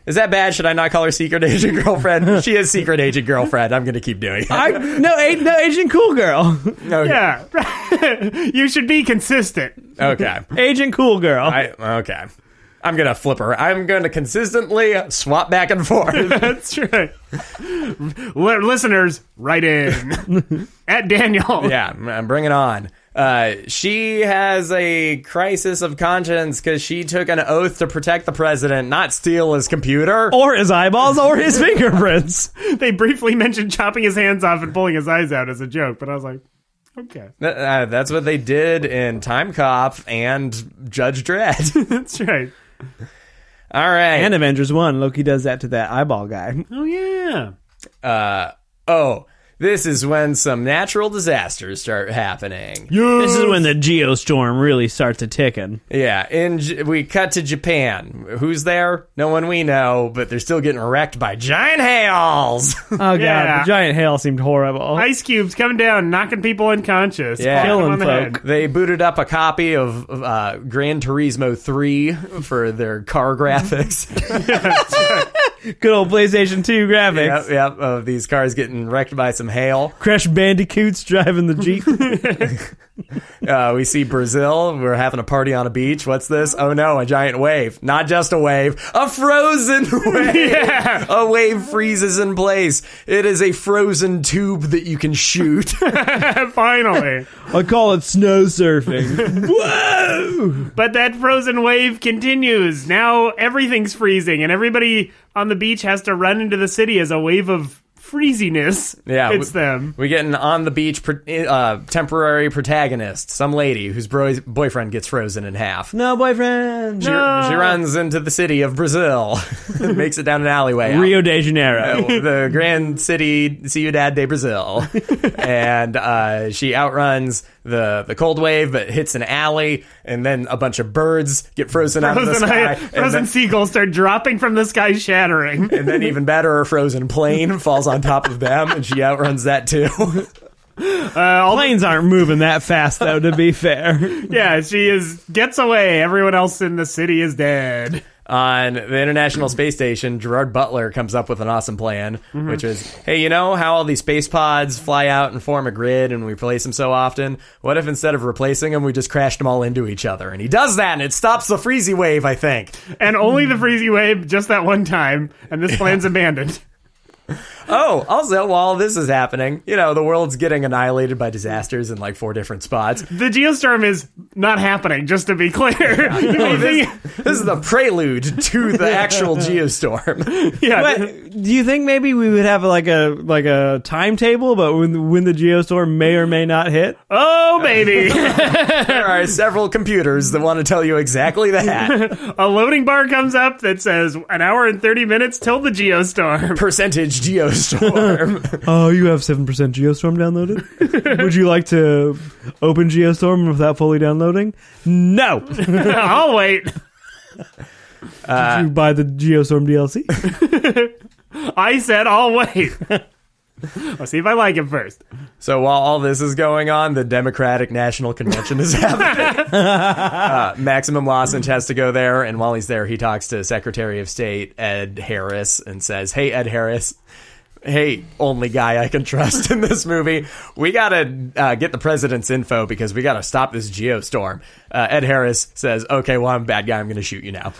Is that bad? Should I not call her secret agent girlfriend? She is secret agent girlfriend. I'm going to keep doing it. No, Agent Cool Girl. Okay. Yeah. You should be consistent. Okay. Agent Cool Girl. Okay. I'm going to flip her. I'm going to consistently swap back and forth. That's right. Listeners, write in. At Daniel. Yeah, I'm bringing it on. She has a crisis of conscience because she took an oath to protect the president, not steal his computer. Or his eyeballs, or his fingerprints. They briefly mentioned chopping his hands off and pulling his eyes out as a joke, but I was like, okay. That's what they did in Time Cop and Judge Dredd. That's right. All right. And Avengers 1, Loki does that to that eyeball guy. Oh, yeah. This is when some natural disasters start happening. This is when the geostorm really starts a-ticking. Yeah, we cut to Japan. Who's there? No one we know, but they're still getting wrecked by giant hails. Oh, God, Yeah. the giant hail seemed horrible. Ice cubes coming down, knocking people unconscious. Yeah. Killing Killing on the folk. head. They booted up a copy of Gran Turismo 3 for their car graphics. Good old PlayStation 2 graphics. Yep, of these cars getting wrecked by some hail. Crash Bandicoots driving the Jeep. We see Brazil. We're having a party on a beach. What's this? Oh no, a giant wave. Not just a wave, a frozen wave. Yeah. A wave freezes in place. It is a frozen tube that you can shoot. Finally. I call it snow surfing. Whoa! But that frozen wave continues. Now everything's freezing, and everybody on the beach has to run into the city as a wave of freeziness. Yeah, It's them. We get an on the beach temporary protagonist, some lady whose boyfriend gets frozen in half. No boyfriend. She runs into the city of Brazil, makes it down an alleyway. Rio de Janeiro. The grand city, Ciudad de Brazil. And she outruns the cold wave, but hits an alley, and then a bunch of birds get frozen out of the sky. Frozen seagulls start dropping from the sky, shattering. And then even better, a frozen plane falls on top of them, and she outruns that too. Planes aren't moving that fast, though, to be fair. Yeah, gets away. Everyone else in the city is dead. On the International Space Station, Gerard Butler comes up with an awesome plan, which is, hey, you know how all these space pods fly out and form a grid and we replace them so often? What if instead of replacing them, we just crashed them all into each other? And he does that, and it stops the freezy wave, I think. And only the freezy wave just that one time, and this plan's abandoned. Oh, also, while this is happening, the world's getting annihilated by disasters in like 4 different spots. The geostorm is not happening, just to be clear. This is the prelude to the actual geostorm. Yeah. But do you think maybe we would have like a timetable, but when the geostorm may or may not hit? Oh, baby. There are several computers that want to tell you exactly that. A loading bar comes up that says 1 hour and 30 minutes till the geostorm. Percentage geostorm. Oh, you have 7% Geostorm downloaded? Would you like to open Geostorm without fully downloading? No. I'll wait. Did you buy the Geostorm DLC? I said I'll wait. I'll see if I like it first. So while all this is going on, the Democratic National Convention is happening. Maximum Lozench has to go there, and while he's there, he talks to Secretary of State Ed Harris and says, hey, Ed Harris, hey, only guy I can trust in this movie, we gotta get the president's info because we gotta stop this geostorm. Ed Harris says, okay, well, I'm a bad guy, I'm gonna shoot you now.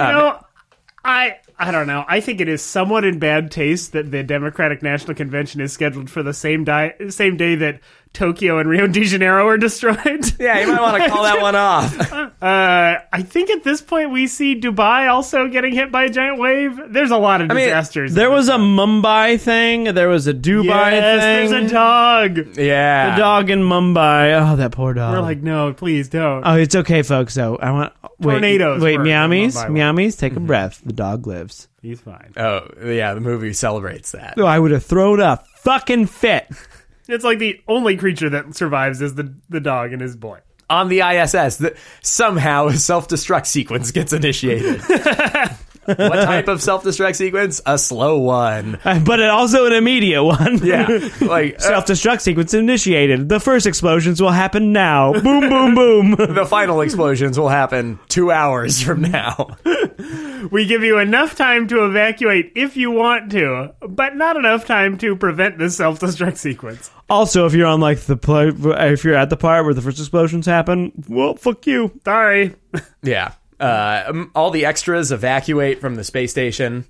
I don't know. I think it is somewhat in bad taste that the Democratic National Convention is scheduled for the same day that Tokyo and Rio de Janeiro are destroyed. Yeah, you might want to call that one off. I think at this point we see Dubai also getting hit by a giant wave. There's a lot of disasters. There was a Mumbai thing. There was a Dubai thing. There's a dog. Yeah. The dog in Mumbai. Oh, that poor dog. We're like, no, please don't. Oh, it's okay, folks. So I want Tornadoes Wait, were meowies, Mumbai. meowies. Take a breath. The dog lives. He's fine. Oh, yeah, the movie celebrates that. Oh, I would have thrown a fucking fit. It's like the only creature that survives is the dog and his boy. On the ISS, somehow a self-destruct sequence gets initiated. What type of self-destruct sequence? A slow one. But also an immediate one. Yeah. Like, Self-destruct sequence initiated. The first explosions will happen now. Boom, boom, boom. the final explosions will happen 2 hours from now. We give you enough time to evacuate if you want to, but not enough time to prevent this self-destruct sequence. Also, if you're on like if you're at the part where the first explosions happen, well, fuck you. Sorry. Yeah. All the extras evacuate from the space station.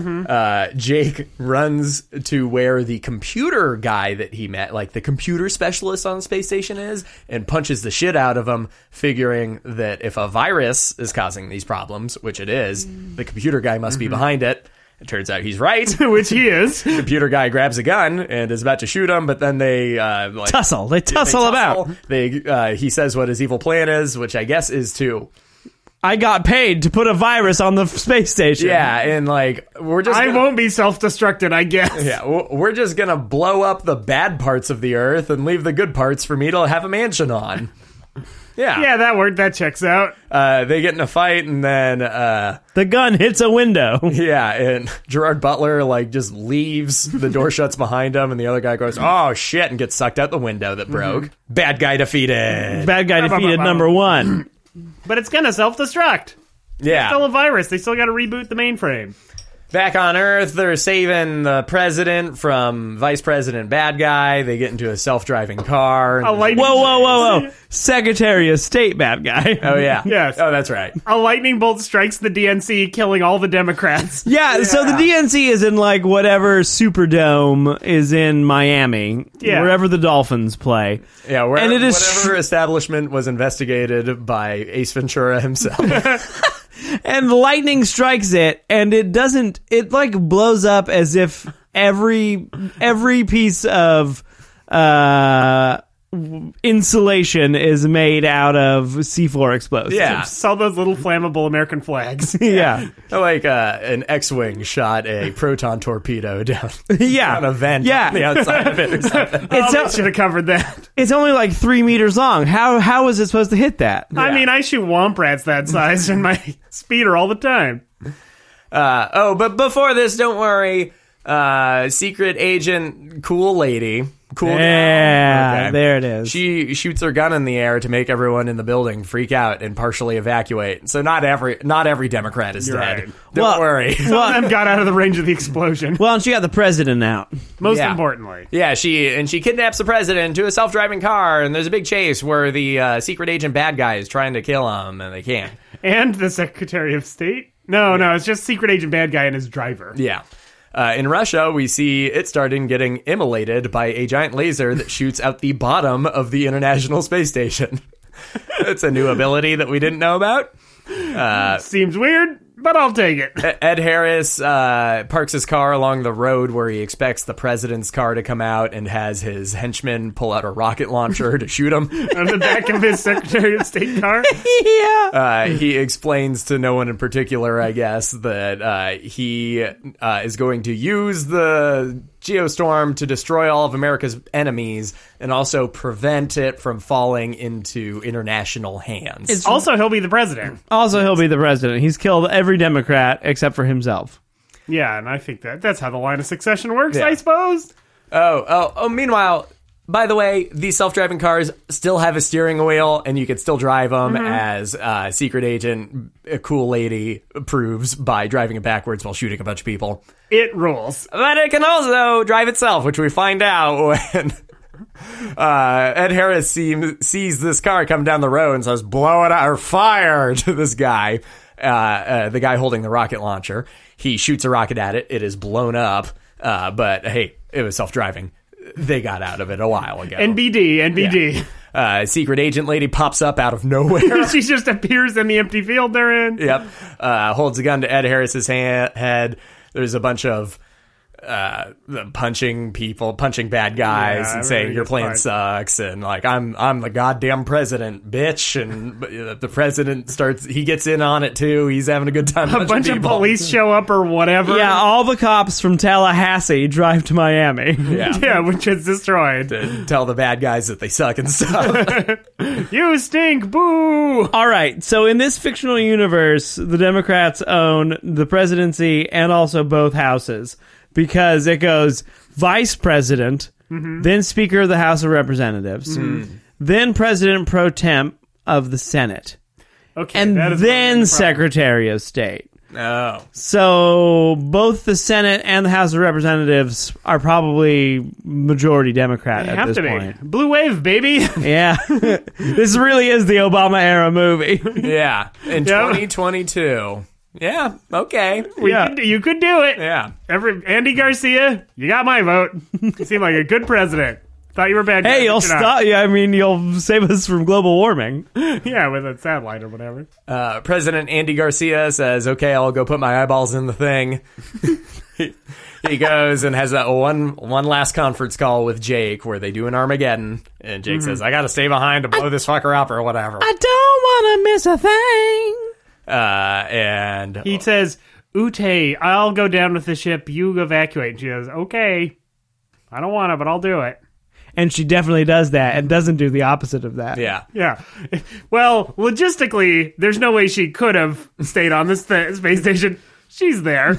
Jake runs to where the computer guy that he met, like the computer specialist on the space station is, and punches the shit out of him, figuring that if a virus is causing these problems, which it is, the computer guy must be behind it. It turns out he's right. Which he is. The computer guy grabs a gun and is about to shoot him, but then they tussle. They tussle about. He says what his evil plan is, which I guess is to... I got paid to put a virus on the space station. Yeah, and like we're just. I won't be self-destructed, I guess. Yeah, we're just gonna blow up the bad parts of the Earth and leave the good parts for me to have a mansion on. Yeah, that worked. That checks out. They get in a fight, and then the gun hits a window. Yeah, and Gerard Butler like just leaves. The door shuts behind him, and the other guy goes, "Oh shit!" and gets sucked out the window that broke. Bad guy defeated. Bad guy defeated number one. But it's gonna self-destruct. Yeah. It's still a virus. They still gotta reboot the mainframe. Back on Earth, they're saving the president from Vice President Bad Guy. They get into a self-driving car. Whoa. Secretary of State Bad Guy. Oh, yeah. Yes. Oh, that's right. A lightning bolt strikes the DNC, killing all the Democrats. Yeah, so the DNC is in like whatever Superdome is in Miami. Yeah. Wherever the Dolphins play. Yeah, and it is whatever establishment was investigated by Ace Ventura himself. And lightning strikes it, and it like blows up as if every piece of insulation is made out of C4 explosives. Yeah. Saw those little flammable American flags. Yeah. Like an X-Wing shot a proton torpedo down Yeah. a vent on the outside of it or something. They should have covered that. It's only like 3 meters long. How is it supposed to hit that? I mean, I shoot womp rats that size in my speeder all the time. But before this, don't worry. Secret agent, cool lady. Cool. Yeah, there it is. She shoots her gun in the air to make everyone in the building freak out and partially evacuate. So not every Democrat is dead. Right. Don't worry. Some of them got out of the range of the explosion. Well, and she got the president out. Most importantly. Yeah, she kidnaps the president to a self-driving car, and there's a big chase where the secret agent bad guy is trying to kill him, and they can't. And the Secretary of State? No, it's just secret agent bad guy and his driver. Yeah. In Russia, we see it starting getting immolated by a giant laser that shoots out the bottom of the International Space Station. It's a new ability that we didn't know about. Seems weird, but I'll take it. Ed Harris parks his car along the road where he expects the president's car to come out and has his henchmen pull out a rocket launcher to shoot him. On the back of his Secretary of State car? Yeah. He explains to no one in particular, I guess, that he is going to use the Geostorm to destroy all of America's enemies and also prevent it from falling into international hands. Also, he'll be the president. Also, he'll be the president. He's killed every Democrat except for himself. Yeah, and I think that's how the line of succession works, Yeah. I suppose. Meanwhile, by the way, these self-driving cars still have a steering wheel, and you can still drive them, as Secret Agent, a cool lady, proves by driving it backwards while shooting a bunch of people. It rules. But it can also drive itself, which we find out when Ed Harris sees this car come down the road and says, blow it out, or fire, to this guy, the guy holding the rocket launcher. He shoots a rocket at it. It is blown up, but hey, it was self-driving. They got out of it a while ago. NBD. Yeah. Secret agent lady pops up out of nowhere. She just appears in the empty field they're in. Yep. Holds a gun to Ed Harris's head. There's a bunch of the punching people, punching bad guys, Yeah, and saying your everybody plan gets sucks, and like I'm the goddamn president, bitch. And the president he gets in on it too. He's having a good time. A bunch of police show up or whatever. Yeah, all the cops from Tallahassee drive to Miami. Yeah. Yeah, which is destroyed. To tell the bad guys that they suck and stuff. You stink, boo! All right, so in this fictional universe, the Democrats own the presidency and also both houses because it goes vice president, then Speaker of the House of Representatives, then President pro temp of the Senate, Okay, and that is then the problem. Secretary of State. Oh. So both the Senate and the House of Representatives are probably majority Democrat They at have this to be. point. Blue wave, baby. Yeah, this really is the Obama era movie. Yeah. In Yeah. 2022. Yeah. Okay. You could do it. Yeah. Andy Garcia, you got my vote. You seem like a good president. Thought you were a bad. Hey, guy, you'll but you're not. stop. Yeah, I mean, you'll save us from global warming. Yeah, with a satellite or whatever. President Andy Garcia says, okay, I'll go put my eyeballs in the thing. He goes and has that one last conference call with Jake where they do an Armageddon. And Jake says, I got to stay behind to blow this fucker up or whatever. I don't want to miss a thing. And He says, Ute, I'll go down with the ship. You evacuate. And she goes, okay. I don't want to, but I'll do it. And she definitely does that and doesn't do the opposite of that. yeah. Yeah. Well, logistically, there's no way she could have stayed on this space station. She's there.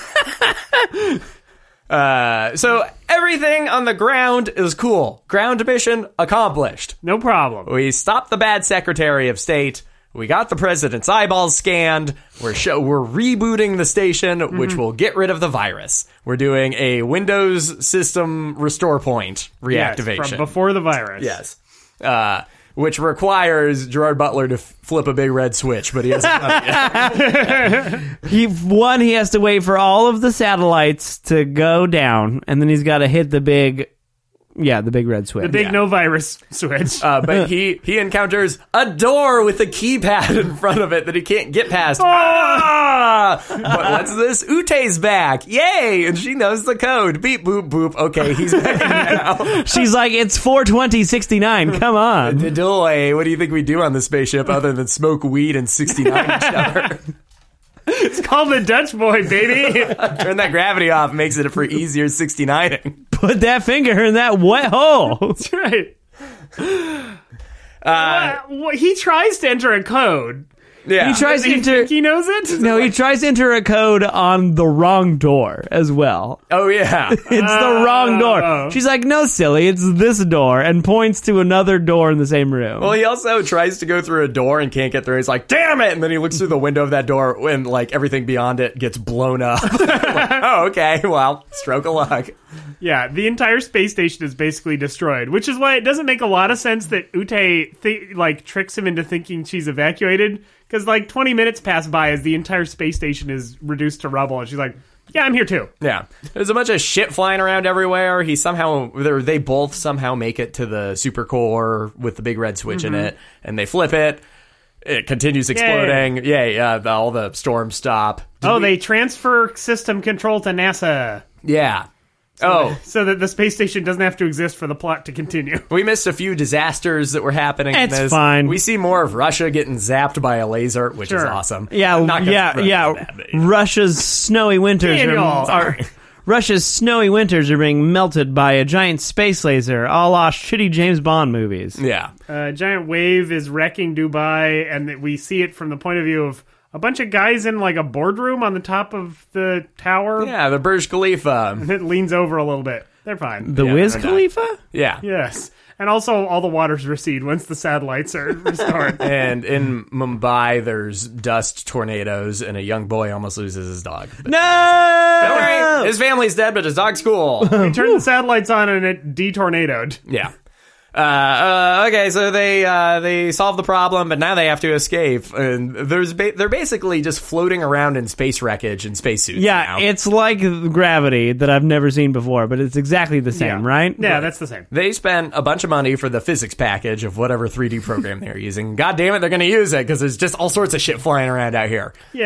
So everything on the ground is cool. Ground mission accomplished. No problem. We stopped the bad Secretary of State. We got the president's eyeballs scanned. We're rebooting the station, which will get rid of the virus. We're doing a Windows system restore point reactivation. Yes, from before the virus. Yes. Which requires Gerard Butler to flip a big red switch, but he hasn't done it yet. He has to wait for all of the satellites to go down, and then he's got to hit the big red switch. The big no virus switch. But he encounters a door with a keypad in front of it that he can't get past. Ah! But what's this? Ute's back. Yay! And she knows the code. Beep, boop, boop. Okay, he's back now. She's like, it's 42069. Come on. Didoy, what do you think we do on the spaceship other than smoke weed and 69 each other? It's called the Dutch boy, baby. Turn that gravity off, makes it for easier 69ing. Put that finger in that wet hole. That's right. He tries to enter a code. Yeah. He tries Does he to enter. think he knows it? No, he tries to enter a code on the wrong door as well. Oh, yeah. It's the wrong door. She's like, no, silly, it's this door, and points to another door in the same room. Well, he also tries to go through a door and can't get through. He's like, damn it! And then he looks through the window of that door when, like, everything beyond it gets blown up. Like, oh, okay. Well, stroke of luck. Yeah, the entire space station is basically destroyed, which is why it doesn't make a lot of sense that Ute tricks him into thinking she's evacuated, because 20 minutes pass by as the entire space station is reduced to rubble, and she's like, yeah, I'm here too. Yeah. There's a bunch of shit flying around everywhere. They both somehow make it to the supercore with the big red switch in it, and they flip it. It continues exploding. Yay, all the storms stop. They transfer system control to NASA. Yeah. So that the space station doesn't have to exist for the plot to continue. We missed a few disasters that were happening. It's in this. fine. We see more of Russia getting zapped by a laser, which is awesome. Yeah. Russia's snowy winters Russia's snowy winters are being melted by a giant space laser, a la shitty James Bond movies. Yeah. A giant wave is wrecking Dubai, and we see it from the point of view of a bunch of guys in a boardroom on the top of the tower. Yeah, the Burj Khalifa. It leans over a little bit. They're fine. The Wiz Khalifa? Yeah. Yes. And also, all the waters recede once the satellites are restored. And in Mumbai, there's dust tornadoes, and a young boy almost loses his dog. But No! don't worry, his family's dead, but his dog's cool. They turn the satellites on, and it de-tornadoed. Yeah. Okay, so they solve the problem, but now they have to escape, and they're basically just floating around in space wreckage and spacesuits. Yeah, now. it's like Gravity that I've never seen before, but it's exactly the same, right? Yeah, that's the same. They spent a bunch of money for the physics package of whatever 3D program they're using. God damn it, they're going to use it because there's just all sorts of shit flying around out here. Yeah.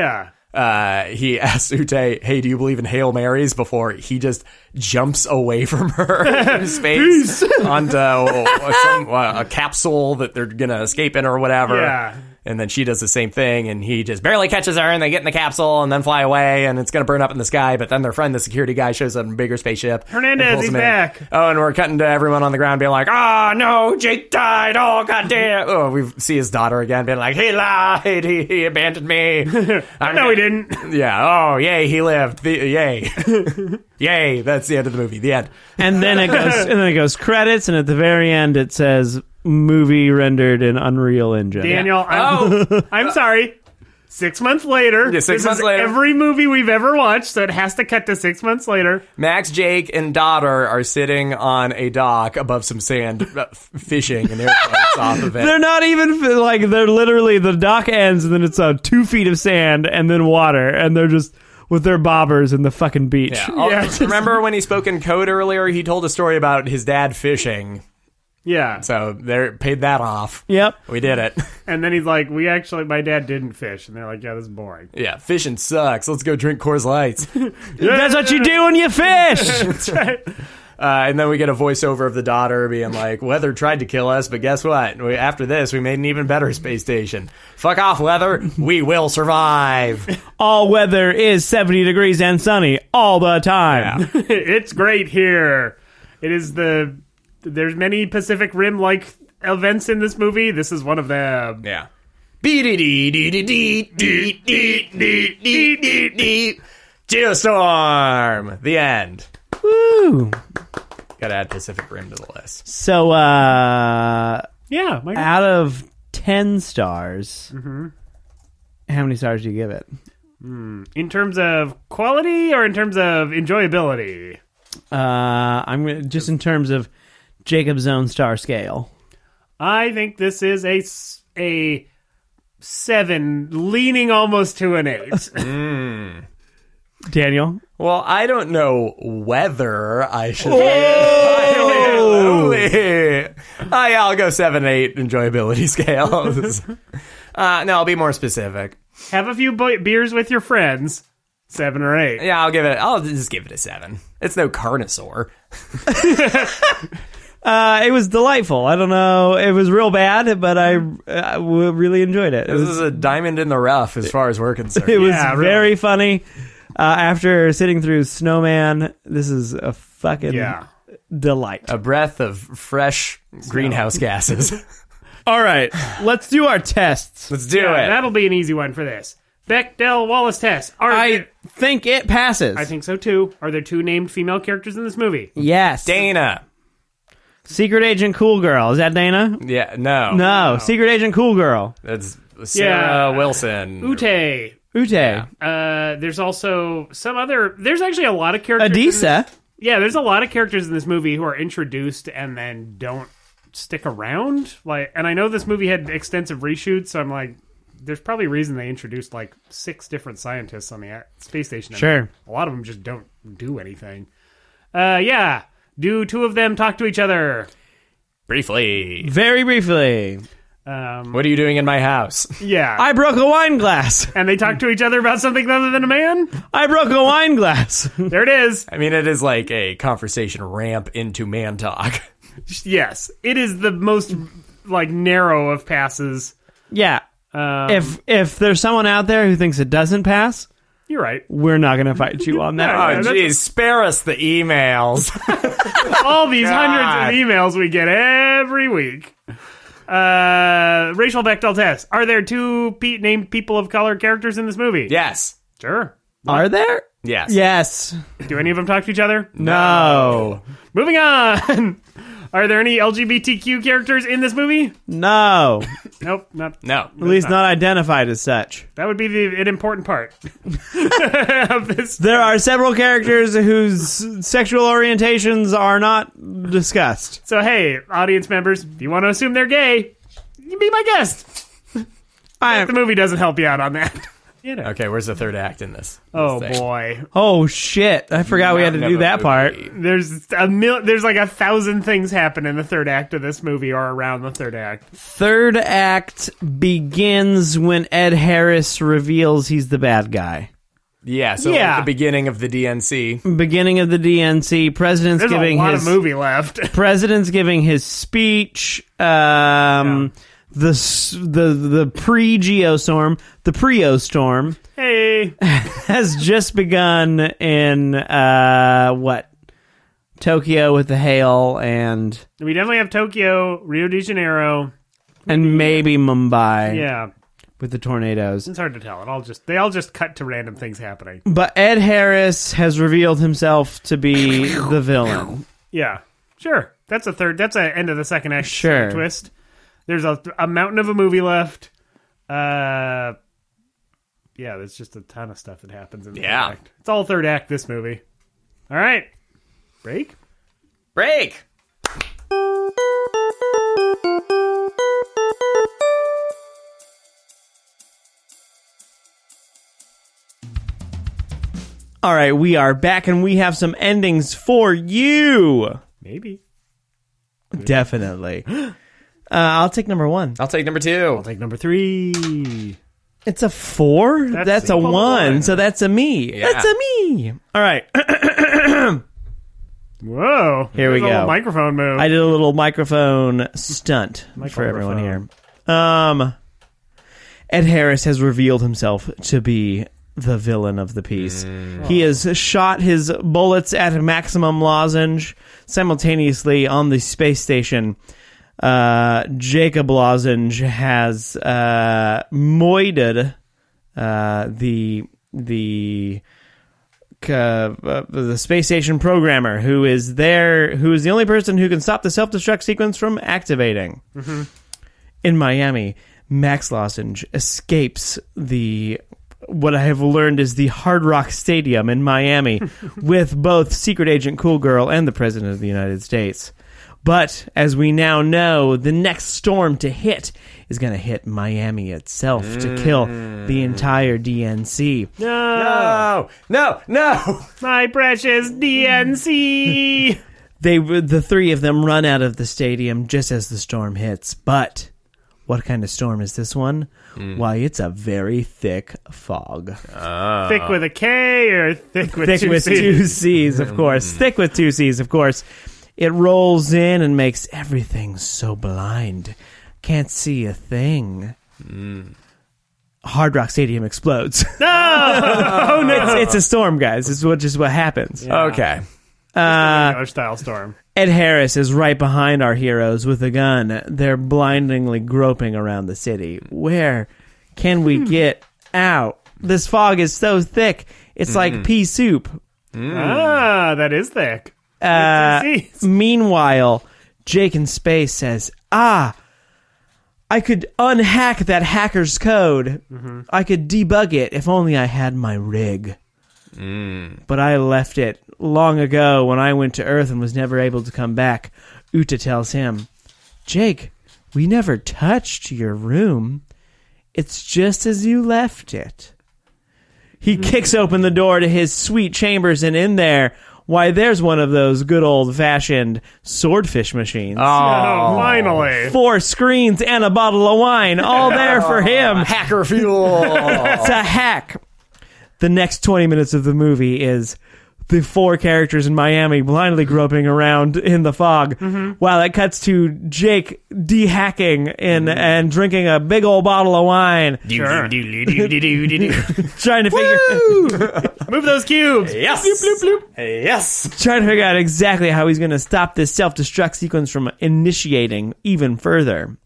he asks Ute, hey, do you believe in Hail Marys? Before he just jumps away from her in space onto a capsule that they're going to escape in or whatever. Yeah. And then she does the same thing, and he just barely catches her, and they get in the capsule and then fly away, and it's going to burn up in the sky. But then their friend, the security guy, shows up in a bigger spaceship. Hernandez, he's back. Oh, and we're cutting to everyone on the ground being like, oh, no, Jake died. Oh, goddamn. Oh, we see his daughter again being like, he lied. He abandoned me. No, he didn't. Yeah. Oh, yay, he lived. Yay. Yay. That's the end of the movie. The end. And then it goes credits, and at the very end it says movie rendered in Unreal Engine. Daniel, I'm sorry. 6 months later. Yeah, 6 months later. Every movie we've ever watched, so it has to cut to 6 months later. Max, Jake, and daughter are sitting on a dock above some sand fishing, and they're off of it. They're not even they're literally, the dock ends and then it's 2 feet of sand and then water, and they're just with their bobbers in the fucking beach. Yeah. Remember when he spoke in code earlier? He told a story about his dad fishing. Yeah. So they paid that off. Yep. We did it. And then he's like, my dad didn't fish. And they're like, yeah, this is boring. Yeah, fishing sucks. Let's go drink Coors Lights. That's what you do when you fish. That's right. And then we get a voiceover of the daughter being like, weather tried to kill us, but guess what? After this, we made an even better space station. Fuck off, weather. We will survive. All weather is 70 degrees and sunny all the time. Yeah. It's great here. It is there's many Pacific Rim-like events in this movie. This is one of them. Yeah. Geostorm. The end. Woo. Gotta add Pacific Rim to the list. So, Yeah. out of 10 stars, how many stars do you give it? In terms of quality or in terms of enjoyability? I'm just in terms of Jacob's own star scale. I think this is a 7, leaning almost to an 8. Daniel? Well, I don't know whether I should. I'll go 7, 8 enjoyability scales. No, I'll be more specific. Have a few beers with your friends. 7 or 8. Yeah, I'll just give it a 7. It's no Carnosaur. It was delightful. I don't know. It was real bad, but I really enjoyed it. This is a diamond in the rough as far as we're concerned. It was really. very funny. After sitting through Snowman, this is a fucking delight. A breath of fresh greenhouse gases. All right, let's do our tests. Let's do it. That'll be an easy one for this. Bechdel-Wallace test. I think it passes. I think so too. Are there 2 named female characters in this movie? Yes. Dana. Secret Agent Cool Girl. Is that Dana? Yeah, no. No. Secret Agent Cool Girl. That's Sarah Wilson. Ute. There's also some other... There's actually a lot of characters... Adisa. Yeah, there's a lot of characters in this movie who are introduced and then don't stick around. And I know this movie had extensive reshoots, so I'm like... There's probably a reason they introduced 6 different scientists on the space station. Sure. A lot of them just don't do anything. Yeah. Do 2 of them talk to each other? Briefly. Very briefly. What are you doing in my house? Yeah. I broke a wine glass. And they talk to each other about something other than a man? I broke a wine glass. There it is. I mean, it is like a conversation ramp into man talk. Yes. It is the most, narrow of passes. Yeah. If there's someone out there who thinks it doesn't pass, you're right. We're not going to fight you on that. Oh, jeez. Spare us the emails. All these hundreds of emails we get every week. Racial Bechdel test. Are there 2 named people of color characters in this movie? Yes. Sure. Are there? Yes. Yes. Do any of them talk to each other? No. Moving on. Are there any LGBTQ characters in this movie? No. Nope. Not. No. At least not identified as such. That would be an important part of this. There are several characters whose sexual orientations are not discussed. So, hey, audience members, if you want to assume they're gay, you be my guest. The movie doesn't help you out on that. Get it. Okay, where's the third act in this? Oh, thing? boy. Oh shit! I forgot we had to Mountain do of a that part. movie. There's like 1,000 things happen in the third act of this movie or around the third act. Third act begins when Ed Harris reveals he's the bad guy. Yeah, so Yeah. Like the beginning of the DNC. Beginning of the DNC. President's There's giving a lot his of movie left. president's giving his speech. The pre-Geostorm, the Preostorm Hey. has just begun in Tokyo with the hail and We definitely have Tokyo, Rio de Janeiro. maybe Mumbai Yeah. with the tornadoes. It's hard to tell. They all just cut to random things happening. But Ed Harris has revealed himself to be the villain. Yeah. Sure. That's a end of the second act Sure. twist. There's a mountain of a movie left. Yeah, there's just a ton of stuff that happens in the third act. It's all third act, this movie. All right. Break? Break! All right, we are back and we have some endings for you. Maybe. Definitely. I'll take number 1. I'll take number 2. Like number 3. It's a 4? That's a 1, so that's a me. Yeah. That's a me. All right. Whoa. Here we There's a little go. microphone move. I did a little microphone stunt for everyone here. Ed Harris has revealed himself to be the villain of the piece. He has shot his bullets at a maximum lozenge simultaneously on the space station. Jacob Lozenge has moided the space station programmer who is the only person who can stop the self-destruct sequence from activating. Mm-hmm. In Miami, Max Lozenge escapes what I have learned is the Hard Rock Stadium in Miami with both Secret Agent Cool Girl and the President of the United States. But, as we now know, the next storm to hit is going to hit Miami itself to kill the entire DNC. No. No! My precious DNC. The three of them run out of the stadium just as the storm hits. But what kind of storm is this one? Why, it's a very thick fog. Thick with a K or thick with Thick two with C's? 2 C's, of course. Thick with 2 C's, of course. It rolls in and makes everything so blind. Can't see a thing. Hard Rock Stadium explodes. No! Oh, no. It's a storm, guys. It's just what happens. Yeah. Okay. Style storm. Ed Harris is right behind our heroes with a gun. They're blindingly groping around the city. Where can we get out? This fog is so thick. It's like pea soup. Ah, that is thick. With 2 C's. Meanwhile, Jake in space says, I could unhack that hacker's code. I could debug it if only I had my rig. But I left it long ago when I went to Earth and was never able to come back. Uta tells him, Jake, we never touched your room. It's just as you left it. He kicks open the door to his sweet chambers, and in there, why, there's one of those good old-fashioned swordfish machines. Oh, finally. 4 screens and a bottle of wine, all there for him. Hacker fuel! It's a hack. The next 20 minutes of the movie is the 4 characters in Miami blindly groping around in the fog, while it cuts to Jake de-hacking and drinking a big old bottle of wine, Sure. trying to figure Move those cubes. Yes! Bloop, bloop, bloop. Yes! trying to figure out exactly how he's going to stop this self-destruct sequence from initiating even further.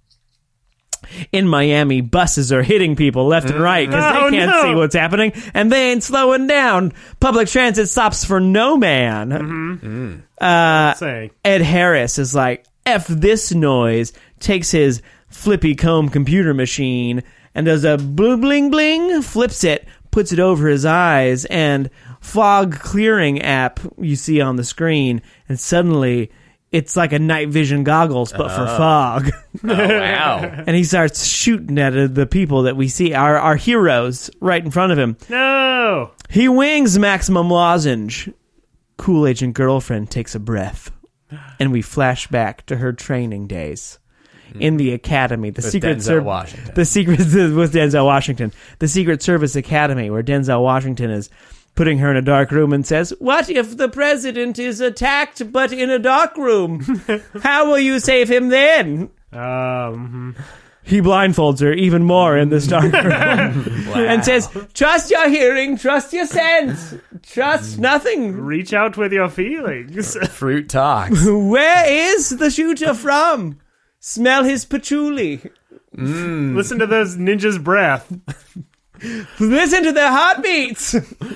In Miami, buses are hitting people left and right because Oh, they can't no. see what's happening, and they ain't slowing down. Public transit stops for no man. Say. Ed Harris is like, F this noise, takes his flippy comb computer machine and does a bling bling bling, flips it, puts it over his eyes, and fog clearing app you see on the screen, and suddenly It's like a night vision goggles, but for fog. Oh, wow. And he starts shooting at the people that we see, our heroes, right in front of him. No. He wings Maximum Lozenge. Cool Agent Girlfriend takes a breath. And we flash back to her training days in the academy, the Secret Denzel Washington. with Denzel Washington, the Secret Service Academy, where Denzel Washington is putting her in a dark room and says, "What if the president is attacked but in a dark room? How will you save him then?" He blindfolds her even more in this dark room and says, "Trust your hearing, trust your sense, trust nothing. Reach out with your feelings. Fruit talks. Where is the shooter from? Smell his patchouli. Listen to those ninjas' breath. Listen to their heartbeats."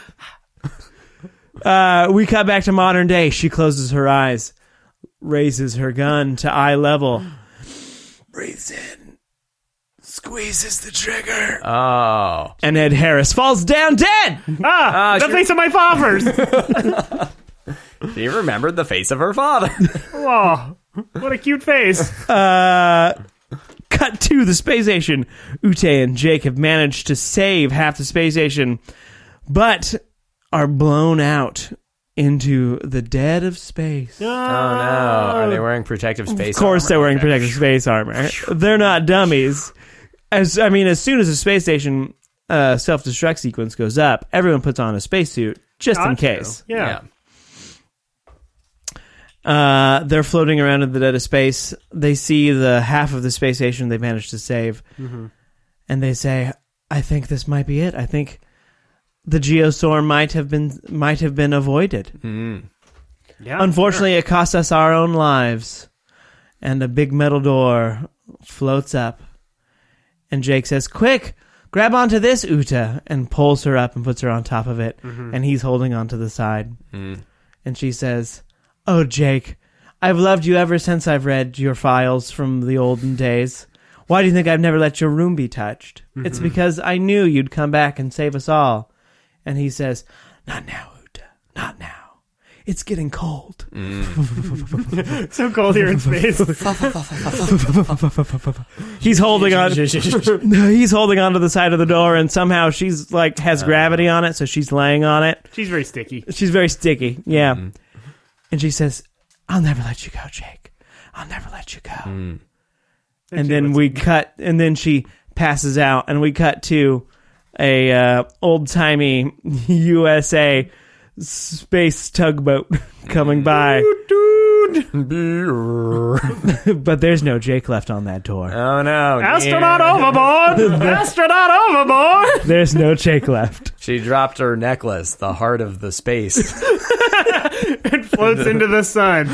We cut back to modern day. She closes her eyes, raises her gun to eye level, breathes in, squeezes the trigger. Oh. And Ed Harris falls down dead. The face of my fathers. She remembered the face of her father. Oh, what a cute face. Cut to the space station. Ute and Jake have managed to save half the space station, but are blown out into the dead of space. Oh, no. Are they wearing protective space Of course armor? they're wearing Okay. protective space armor. They're not dummies. As soon as the space station self-destruct sequence goes up, everyone puts on a spacesuit just in Got to. case. Yeah. They're floating around in the dead of space. They see the half of the space station they managed to save. And they say, "I think this might be it. I think the geostorm might have been avoided." Yeah. Unfortunately, it cost us our own lives. And a big metal door floats up. And Jake says, "Quick, grab onto this, Uta," and pulls her up and puts her on top of it. And he's holding onto the side. And she says, "Oh, Jake, I've loved you ever since I've read your files from the olden days. Why do you think I've never let your room be touched? It's because I knew you'd come back and save us all." And he says, "Not now, Uta, not now. It's getting cold." So cold here in space. He's holding on. He's holding onto the side of the door, and somehow she's like has gravity on it, so she's laying on it. She's very sticky. She's very sticky. Yeah. And she says, "I'll never let you go, Jake. I'll never let you go." And then we cut, and then she passes out, and we cut to a old-timey USA space tugboat coming by. But there's no Jake left on that door. Oh, no. Astronaut overboard! Astronaut overboard! There's no Jake left. She dropped her necklace, the heart of the space. It floats into the sun.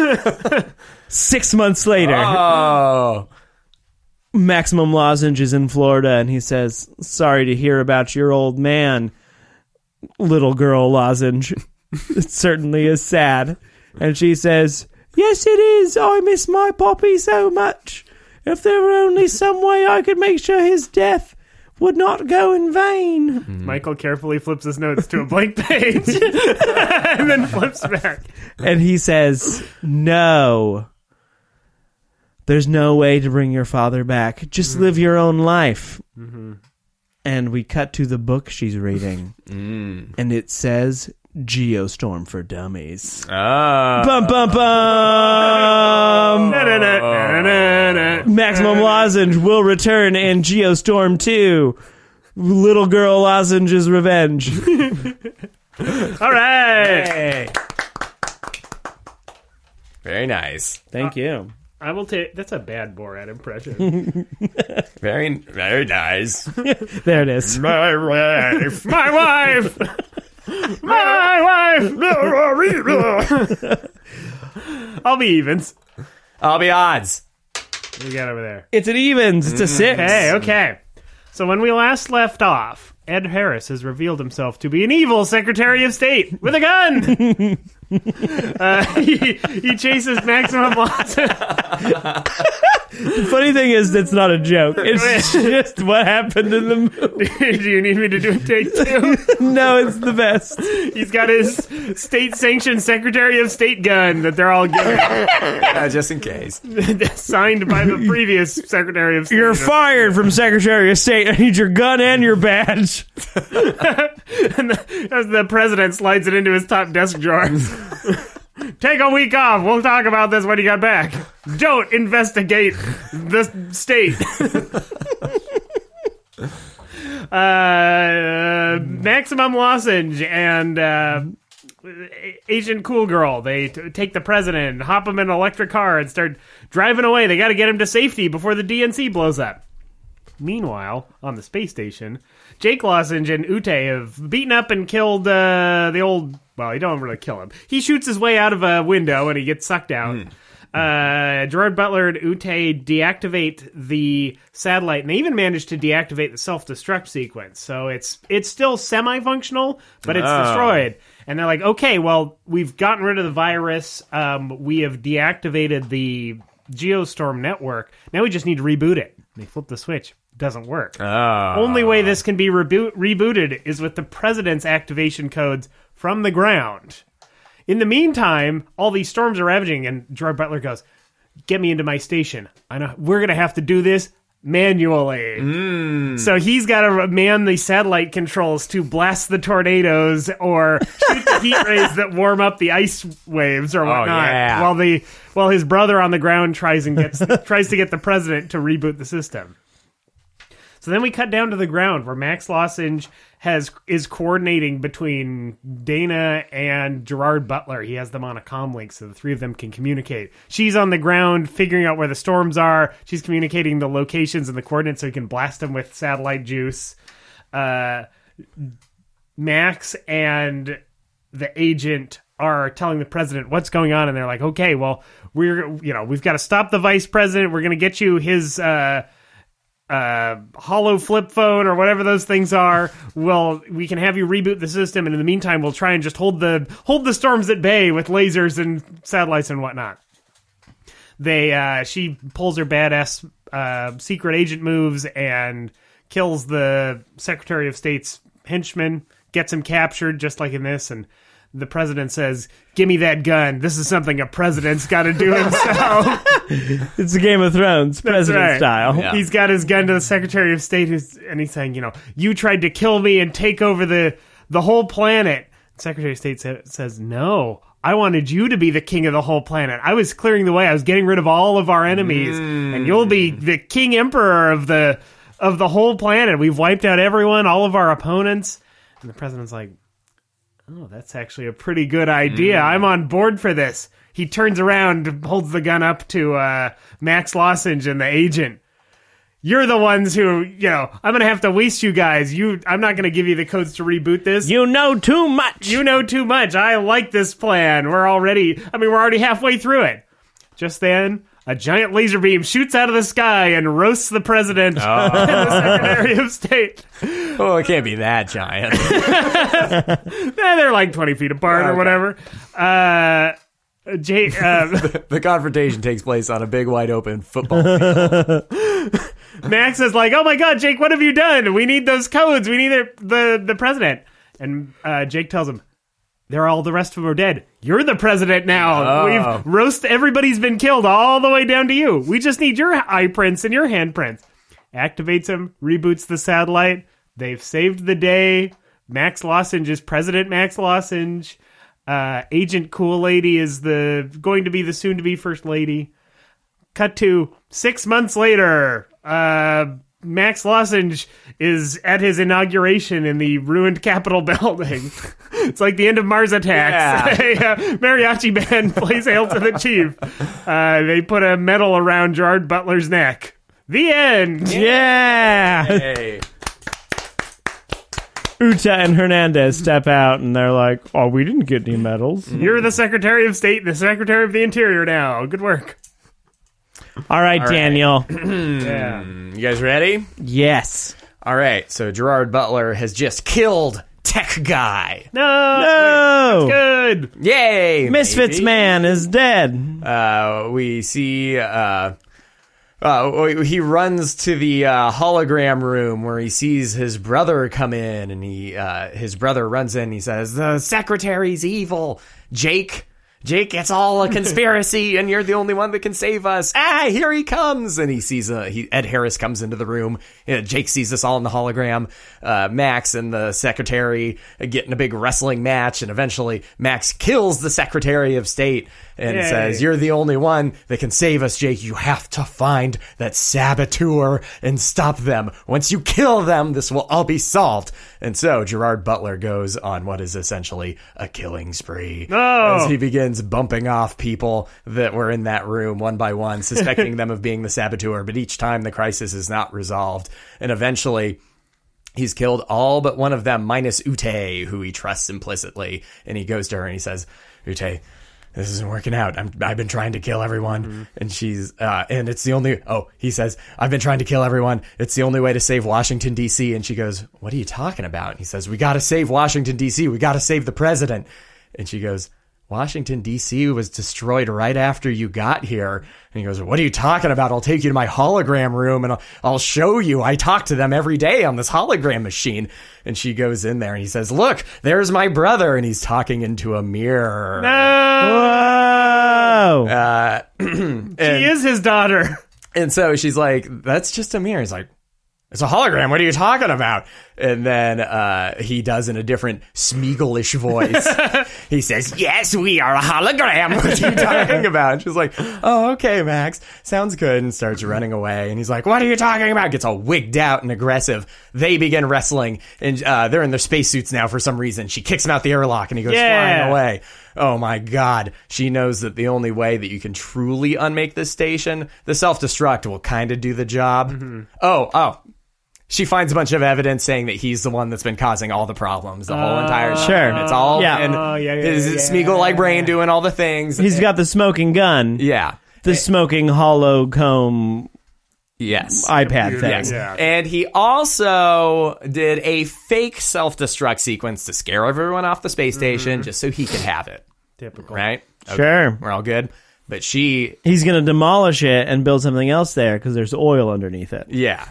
6 months later, Oh. Maximum Lozenge is in Florida, and he says, "Sorry to hear about your old man, little girl Lozenge. It certainly is sad." And she says, "Yes, it is. I miss my Poppy so much. If there were only some way I could make sure his death would not go in vain." Michael carefully flips his notes to a blank page and then flips back. And he says, "No. There's no way to bring your father back. Just live your own life." And we cut to the book she's reading. And it says, "Geostorm for Dummies." Oh. Bum, bum, bum! Maximum Lozenge will return in Geostorm 2. Little Girl Lozenge's Revenge. All right. Hey. Very nice. Thank you. I will take. That's a bad Borat impression. Very, very nice. There it is. My wife. My wife. My wife. I'll be evens. I'll be odds. What do we got over there? It's an evens. It's a 6. Hey, okay. So when we last left off, Ed Harris has revealed himself to be an evil Secretary of State with a gun. He chases Maximum Lawson. The funny thing is, that's not a joke. It's just what happened in the movie. Do you need me to do a take two? No, it's the best. He's got his state-sanctioned Secretary of State gun that they're all giving. Just in case. Signed by the previous Secretary of State. You're fired from Secretary of State. I need your gun and your badge. And as the president slides it into his top desk drawer. Take a week off. We'll talk about this when you get back. Don't investigate the state. Maximum Lozenge and Agent Cool Girl, they take the president, hop him in an electric car, and start driving away. They got to get him to safety before the DNC blows up. Meanwhile, on the space station, Jake Lozenge and Ute have beaten up and killed the old... Well, he don't really kill him. He shoots his way out of a window and he gets sucked out. Gerard Butler and Ute deactivate the satellite, and they even manage to deactivate the self-destruct sequence. So it's still semi-functional, but it's destroyed. And they're like, okay, well, we've gotten rid of the virus. We have deactivated the Geostorm network. Now we just need to reboot it. They flip the switch. Doesn't work. Only way this can be rebooted is with the president's activation codes from the ground. In the meantime, all these storms are ravaging, and Gerard Butler goes, get me into my station. I know we're going to have to do this manually. So he's got to man the satellite controls to blast the tornadoes or shoot the heat rays that warm up the ice waves or whatnot, while his brother on the ground tries to get the president to reboot the system. So then we cut down to the ground where Max Lozenge is coordinating between Dana and Gerard Butler. He has them on a comm link so the three of them can communicate. She's on the ground figuring out where the storms are. She's communicating the locations and the coordinates so he can blast them with satellite juice. Max and the agent are telling the president what's going on, and they're like, okay, well, we've got to stop the vice president. We're going to get you his hollow flip phone or whatever those things are. Well, we can have you reboot the system, and in the meantime, we'll try and just hold the storms at bay with lasers and satellites and whatnot. She pulls her badass secret agent moves and kills the Secretary of State's henchman, gets him captured just like in this, and the president says, give me that gun. This is something a president's got to do himself. It's a Game of Thrones, president style. Yeah. He's got his gun to the Secretary of State, and he's saying, you tried to kill me and take over the whole planet. The Secretary of State says, no, I wanted you to be the king of the whole planet. I was clearing the way. I was getting rid of all of our enemies, and you'll be the king emperor of the whole planet. We've wiped out everyone, all of our opponents. And the president's like, oh, that's actually a pretty good idea. I'm on board for this. He turns around, holds the gun up to Max Lozenge and the agent. You're the ones who, I'm going to have to waste you guys. I'm not going to give you the codes to reboot this. You know too much. You know too much. I like this plan. We're already halfway through it. Just then, a giant laser beam shoots out of the sky and roasts the president and the Secretary of State. Oh, it can't be that giant. They're like 20 feet apart or whatever. The confrontation takes place on a big, wide open football field. Max is like, oh my god, Jake, what have you done? We need those codes. We need the president. And Jake tells him, the rest of them are dead. You're the president now. Everybody's been killed all the way down to you. We just need your eye prints and your handprints. Activates him, reboots the satellite. They've saved the day. Max Lozenge is President Max Lozenge. Agent Cool Lady is going to be the soon-to-be First Lady. Cut to 6 months later. Max Lozenge is at his inauguration in the ruined Capitol building. It's like the end of Mars Attacks. Yeah. A mariachi band plays Hail to the Chief. They put a medal around Gerard Butler's neck. The end. Yeah. Hey. Uta and Hernandez step out, and they're like, oh, we didn't get any medals. You're the Secretary of State and the Secretary of the Interior now. Good work. All right, Daniel. Yeah. You guys ready? Yes. All right, so Gerard Butler has just killed tech guy. No. Good. Yay! Misfits maybe. Man is dead. We see he runs to the hologram room where he sees his brother come in, and his brother runs in. He says, "The secretary's evil, Jake. Jake, it's all a conspiracy, and you're the only one that can save us. Here he comes!" And he sees Ed Harris comes into the room. Jake sees us all in the hologram. Max and the secretary get in a big wrestling match, and eventually Max kills the Secretary of State and Yay. says, "You're the only one that can save us, Jake. You have to find that saboteur and stop them. Once you kill them, this will all be solved." And so Gerard Butler goes on what is essentially a killing spree No. as he begins bumping off people that were in that room one by one, suspecting them of being the saboteur. But each time the crisis is not resolved. And eventually he's killed all but one of them, minus Ute, who he trusts implicitly. And he goes to her and he says, "Ute, this isn't working out. I've been trying to kill everyone." Mm-hmm. And she's, and it's the only, he says, "I've been trying to kill everyone. It's the only way to save Washington, D.C. And she goes, "What are you talking about?" And he says, "We got to save Washington, D.C. We got to save the president." And she goes, "Washington, D.C. was destroyed right after you got here." And he goes, "What are you talking about? I'll take you to my hologram room and I'll show you. I talk to them every day on this hologram machine." And she goes in there and he says, "Look, there's my brother." And he's talking into a mirror. Whoa. She is his daughter. And so she's like, "That's just a mirror." He's like, "It's a hologram. What are you talking about?" And then he does in a different Smeagol-ish voice. He says, "Yes, we are a hologram. What are you talking about?" And she's like, "Oh, okay, Max. Sounds good." And starts running away. And he's like, "What are you talking about?" Gets all wigged out and aggressive. They begin wrestling. And they're in their spacesuits now for some reason. She kicks him out the airlock and he goes flying away. Oh my God. She knows that the only way that you can truly unmake this station, the self-destruct will kind of do the job. Mm-hmm. Oh. She finds a bunch of evidence saying that he's the one that's been causing all the problems the whole entire time. Sure. It's all Yeah. his Smeagol-like brain doing all the things. He's got the smoking gun. Yeah. The smoking hollow comb Yes. iPad thing. Yes. Yeah. And he also did a fake self-destruct sequence to scare everyone off the space station just so he could have it. Typical. Right? Okay. Sure. We're all good. But she... He's going to demolish it and build something else there because there's oil underneath it. Yeah.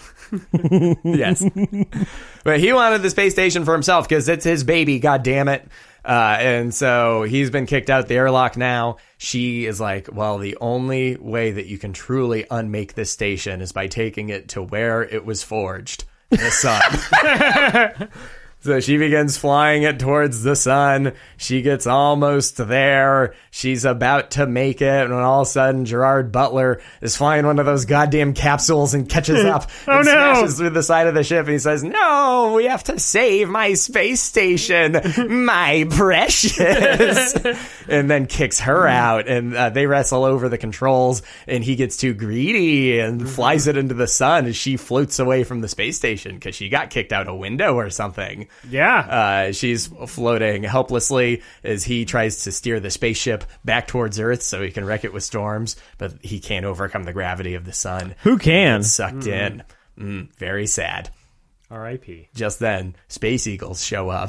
Yes. But he wanted the space station for himself because it's his baby, god damn it. And so he's been kicked out the airlock now. She is like, well, the only way that you can truly unmake this station is by taking it to where it was forged, the sun. So she begins flying it towards the sun. She gets almost there. She's about to make it. And all of a sudden, Gerard Butler is flying one of those goddamn capsules and catches up and smashes through the side of the ship. And he says, "No, we have to save my space station, my precious." And then kicks her out. And they wrestle over the controls. And he gets too greedy and flies it into the sun as she floats away from the space station because she got kicked out a window or something. Yeah. She's floating helplessly as he tries to steer the spaceship back towards Earth so he can wreck it with storms, but he can't overcome the gravity of the sun. Who can? Gets sucked in. Very sad. R.I.P. Just then, Space Eagles show up.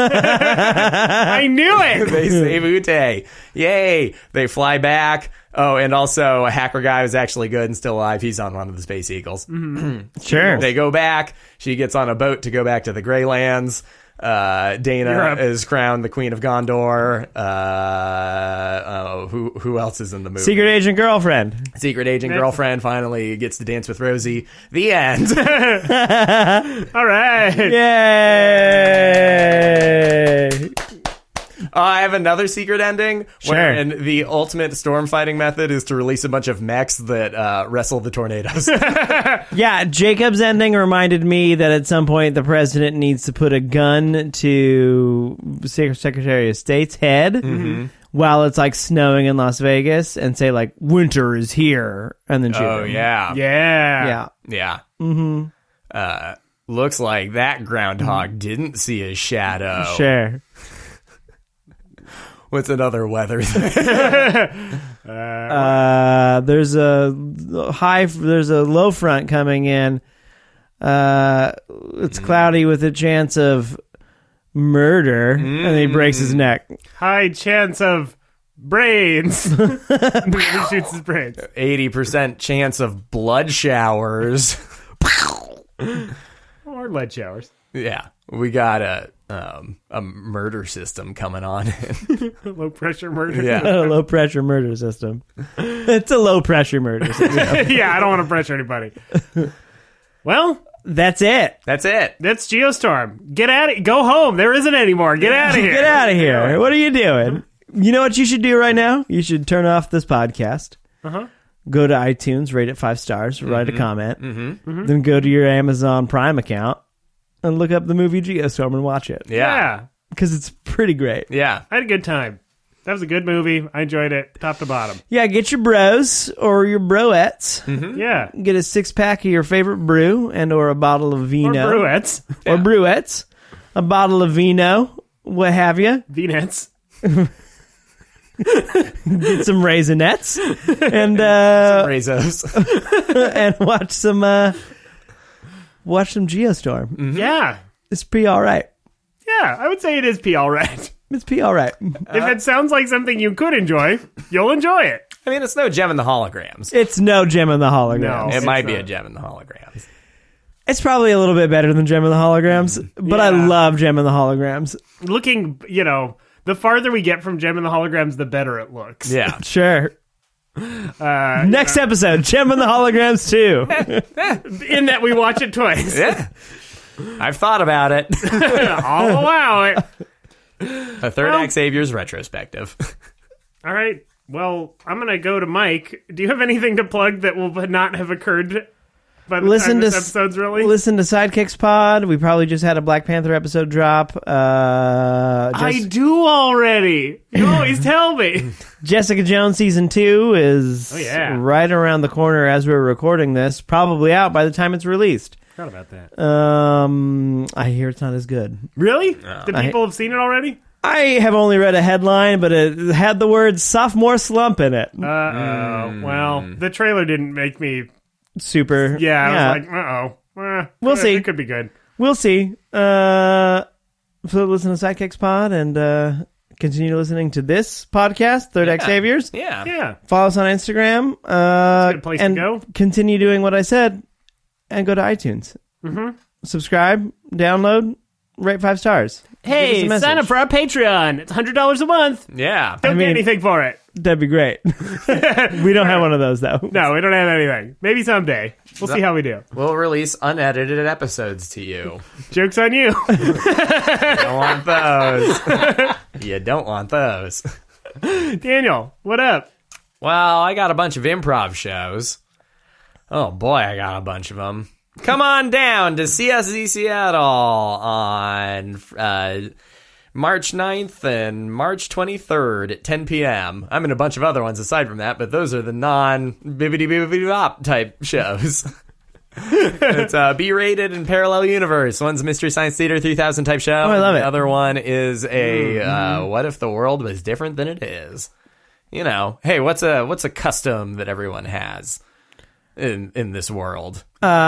I knew it. They save Ute. Yay! They fly back. Oh, and also a hacker guy was actually good and still alive. He's on one of the Space Eagles. Sure. They go back. She gets on a boat to go back to the Greylands. Dana Europe. is crowned the Queen of Gondor. Who else is in the movie? Secret agent girlfriend. Secret agent girlfriend finally gets to dance with Rosie. The end. All right. Yay! I have another secret ending. Sure. And the ultimate storm fighting method is to release a bunch of mechs that wrestle the tornadoes. Yeah, Jacob's ending reminded me that at some point the president needs to put a gun to Secretary of State's head while it's like snowing in Las Vegas and say like winter is here and then shoot Oh, him. yeah. Yeah. Yeah. Mm-hmm. Looks like that groundhog didn't see a shadow. Sure. What's another weather thing? There's a low front coming in. It's cloudy with a chance of murder, and then he breaks his neck. High chance of brains. And then he shoots his brains. 80% chance of blood showers. Or lead showers. Yeah, we got a murder system coming on. Low pressure murder. Yeah. A low pressure murder system. It's a low pressure murder system. Yeah, I don't want to pressure anybody. Well, That's it. That's it. that's Geostorm. Get at it. Go home. There isn't any more. Get out of here. Get out of here. What are you doing? You know what you should do right now? You should turn off this podcast. Go to iTunes, rate it 5 stars, write a comment. Then go to your Amazon Prime account and look up the movie Geostorm and watch it. Yeah. Because it's pretty great. Yeah. I had a good time. That was a good movie. I enjoyed it, top to bottom. Yeah, get your bros or your broettes. Yeah. Get a 6-pack of your favorite brew and or a bottle of Or vino. Bruettes. Or brewettes. A bottle of vino, what have you. V-Nets. Get some raisinets. And Rezos. and watch some Geostorm. Yeah. It's pretty all right. Yeah, I would say it is P all right. It's pretty all right. If it sounds like something you could enjoy, you'll enjoy it. I mean, it's no Gem and the Holograms. It's no Gem in the Holograms. No. It It's might be not. a Gem and the Holograms. It's probably a little bit better than Gem in the Holograms, but I Yeah. love Gem in the Holograms. Looking, the farther we get from Gem and the Holograms, the better it looks. Yeah. Sure. Next episode, Gem in the Holograms 2. In that we watch it twice. Yeah. I've thought about it. I'll allow it. A third act Savior's retrospective. All right. Well, I'm going to go to Mike. Do you have anything to plug that will not have occurred by the time this episode's released? Listen to Sidekicks Pod. We probably just had a Black Panther episode drop. I do already. You always tell me. Jessica Jones season 2 is yeah. right around the corner as we're recording this. Probably out by the time it's released. Forgot about that. I hear it's not as good. Really? Did people have seen it already? I have only read a headline, but it had the word sophomore slump in it. Well, the trailer didn't make me. Super. Yeah, I was like, uh-oh. We'll see. It could be good. We'll see. So listen to Sidekicks Pod and continue listening to this podcast, Third Act Saviors. Yeah. Yeah. Follow us on Instagram. a good place to and go. Continue doing what I said and go to iTunes. Subscribe, download, rate 5 stars. Give us a Hey, message. sign up for our Patreon. It's $100 a month. Yeah. Don't mean- get anything for it. That'd be great. We don't have one of those, though. No, we don't have anything. Maybe someday. We'll see how we do. We'll release unedited episodes to you. Joke's on you. Don't want those. You don't want those. Daniel, what up? Well, I got a bunch of improv shows. Oh boy, I got a bunch of them. Come on down to CSZ Seattle on March 9th and March 23rd at 10 p.m. I'm in a bunch of other ones aside from that, but those are the non-bibbidi-bibbidi-bop type shows. It's B-rated and parallel universe. One's Mystery Science Theater 3000 type show. I love it. The other one is a what if the world was different than it is? You know, hey, what's a custom that everyone has in this world?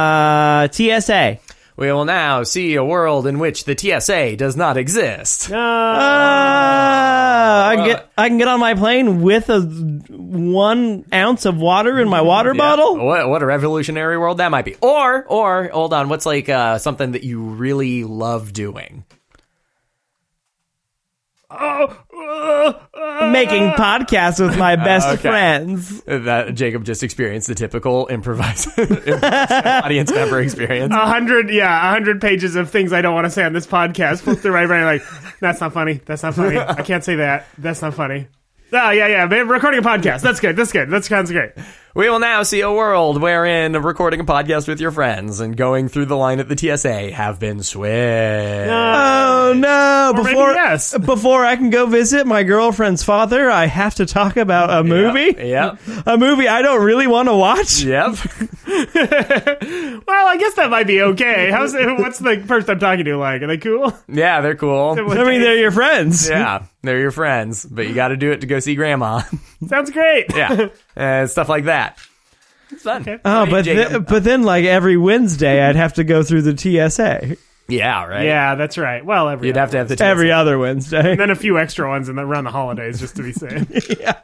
TSA. We will now see a world in which the TSA does not exist. I can get on my plane with a 1 ounce of water in my water bottle. What a revolutionary world that might be. Or hold on, what's like something that you really love doing? Making podcasts with my best friends. That Jacob just experienced the typical improvised audience member experience. 100 pages of things I don't want to say on this podcast. Flip through my brain like, that's not funny. That's not funny. I can't say that. That's not funny. Oh, yeah. Recording a podcast. That's good. That sounds great. We will now see a world wherein recording a podcast with your friends and going through the line at the TSA have been switched. Oh no! Or maybe yes. Before I can go visit my girlfriend's father, I have to talk about a movie. Yep. A movie I don't really want to watch. Yep. Well, I guess that might be okay. What's the person I'm talking to like? Are they cool? Yeah, they're cool. I mean, they're your friends. Yeah, they're your friends, but you got to do it to go see grandma. Sounds great. Yeah, stuff like that. It's fun. Okay. Oh, Hey, but Jacob. but then like every Wednesday, I'd have to go through the TSA. Yeah, right. Yeah, that's right. Well, You'd have to have the two. Every other Wednesday. and then a few extra ones around the holidays just to be safe. Yeah.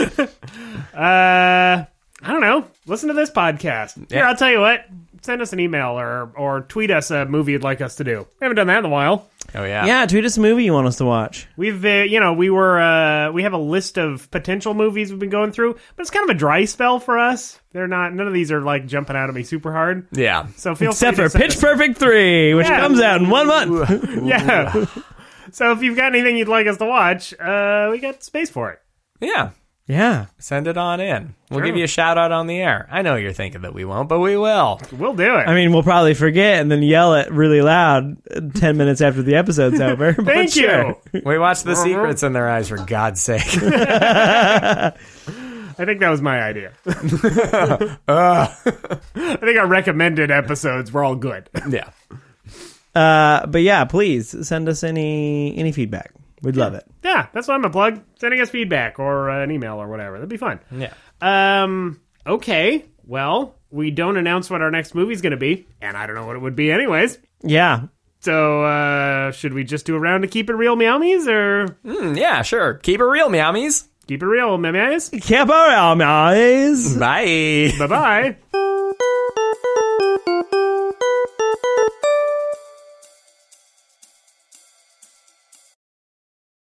I don't know. Listen to this podcast. Here, Yeah. I'll tell you what. Send us an email or tweet us a movie you'd like us to do. We haven't done that in a while. Oh, yeah. Yeah, tweet us a movie you want us to watch. We've, we have a list of potential movies we've been going through, but it's kind of a dry spell for us. None of these are like jumping out at me super hard. Yeah. So feel Except free for to send Pitch us- Perfect 3, which Yeah. comes out in 1 month. Yeah. So if you've got anything you'd like us to watch, we got space for it. Yeah. Yeah. Send it on in. We'll Sure. give you a shout out on the air. I know you're thinking that we won't, but we will. We'll do it. I mean, we'll probably forget and then yell it really loud 10 minutes after the episode's over. But Thank sure. you. We watch the secrets in their eyes, for God's sake. I think that was my idea. I think our recommended episodes were all good. Yeah. But yeah, please send us any feedback. We'd love it. Yeah, that's what I'm gonna plug. Sending us feedback or an email or whatever. That'd be fun. Yeah. Okay. Well, we don't announce what our next movie's gonna be, and I don't know what it would be anyways. Yeah. So, should we just do a round to keep it real, meowmies, or Yeah, sure. Keep it real, meowmies. keep it real, meowmies? Keep our eyes. Bye. Bye bye.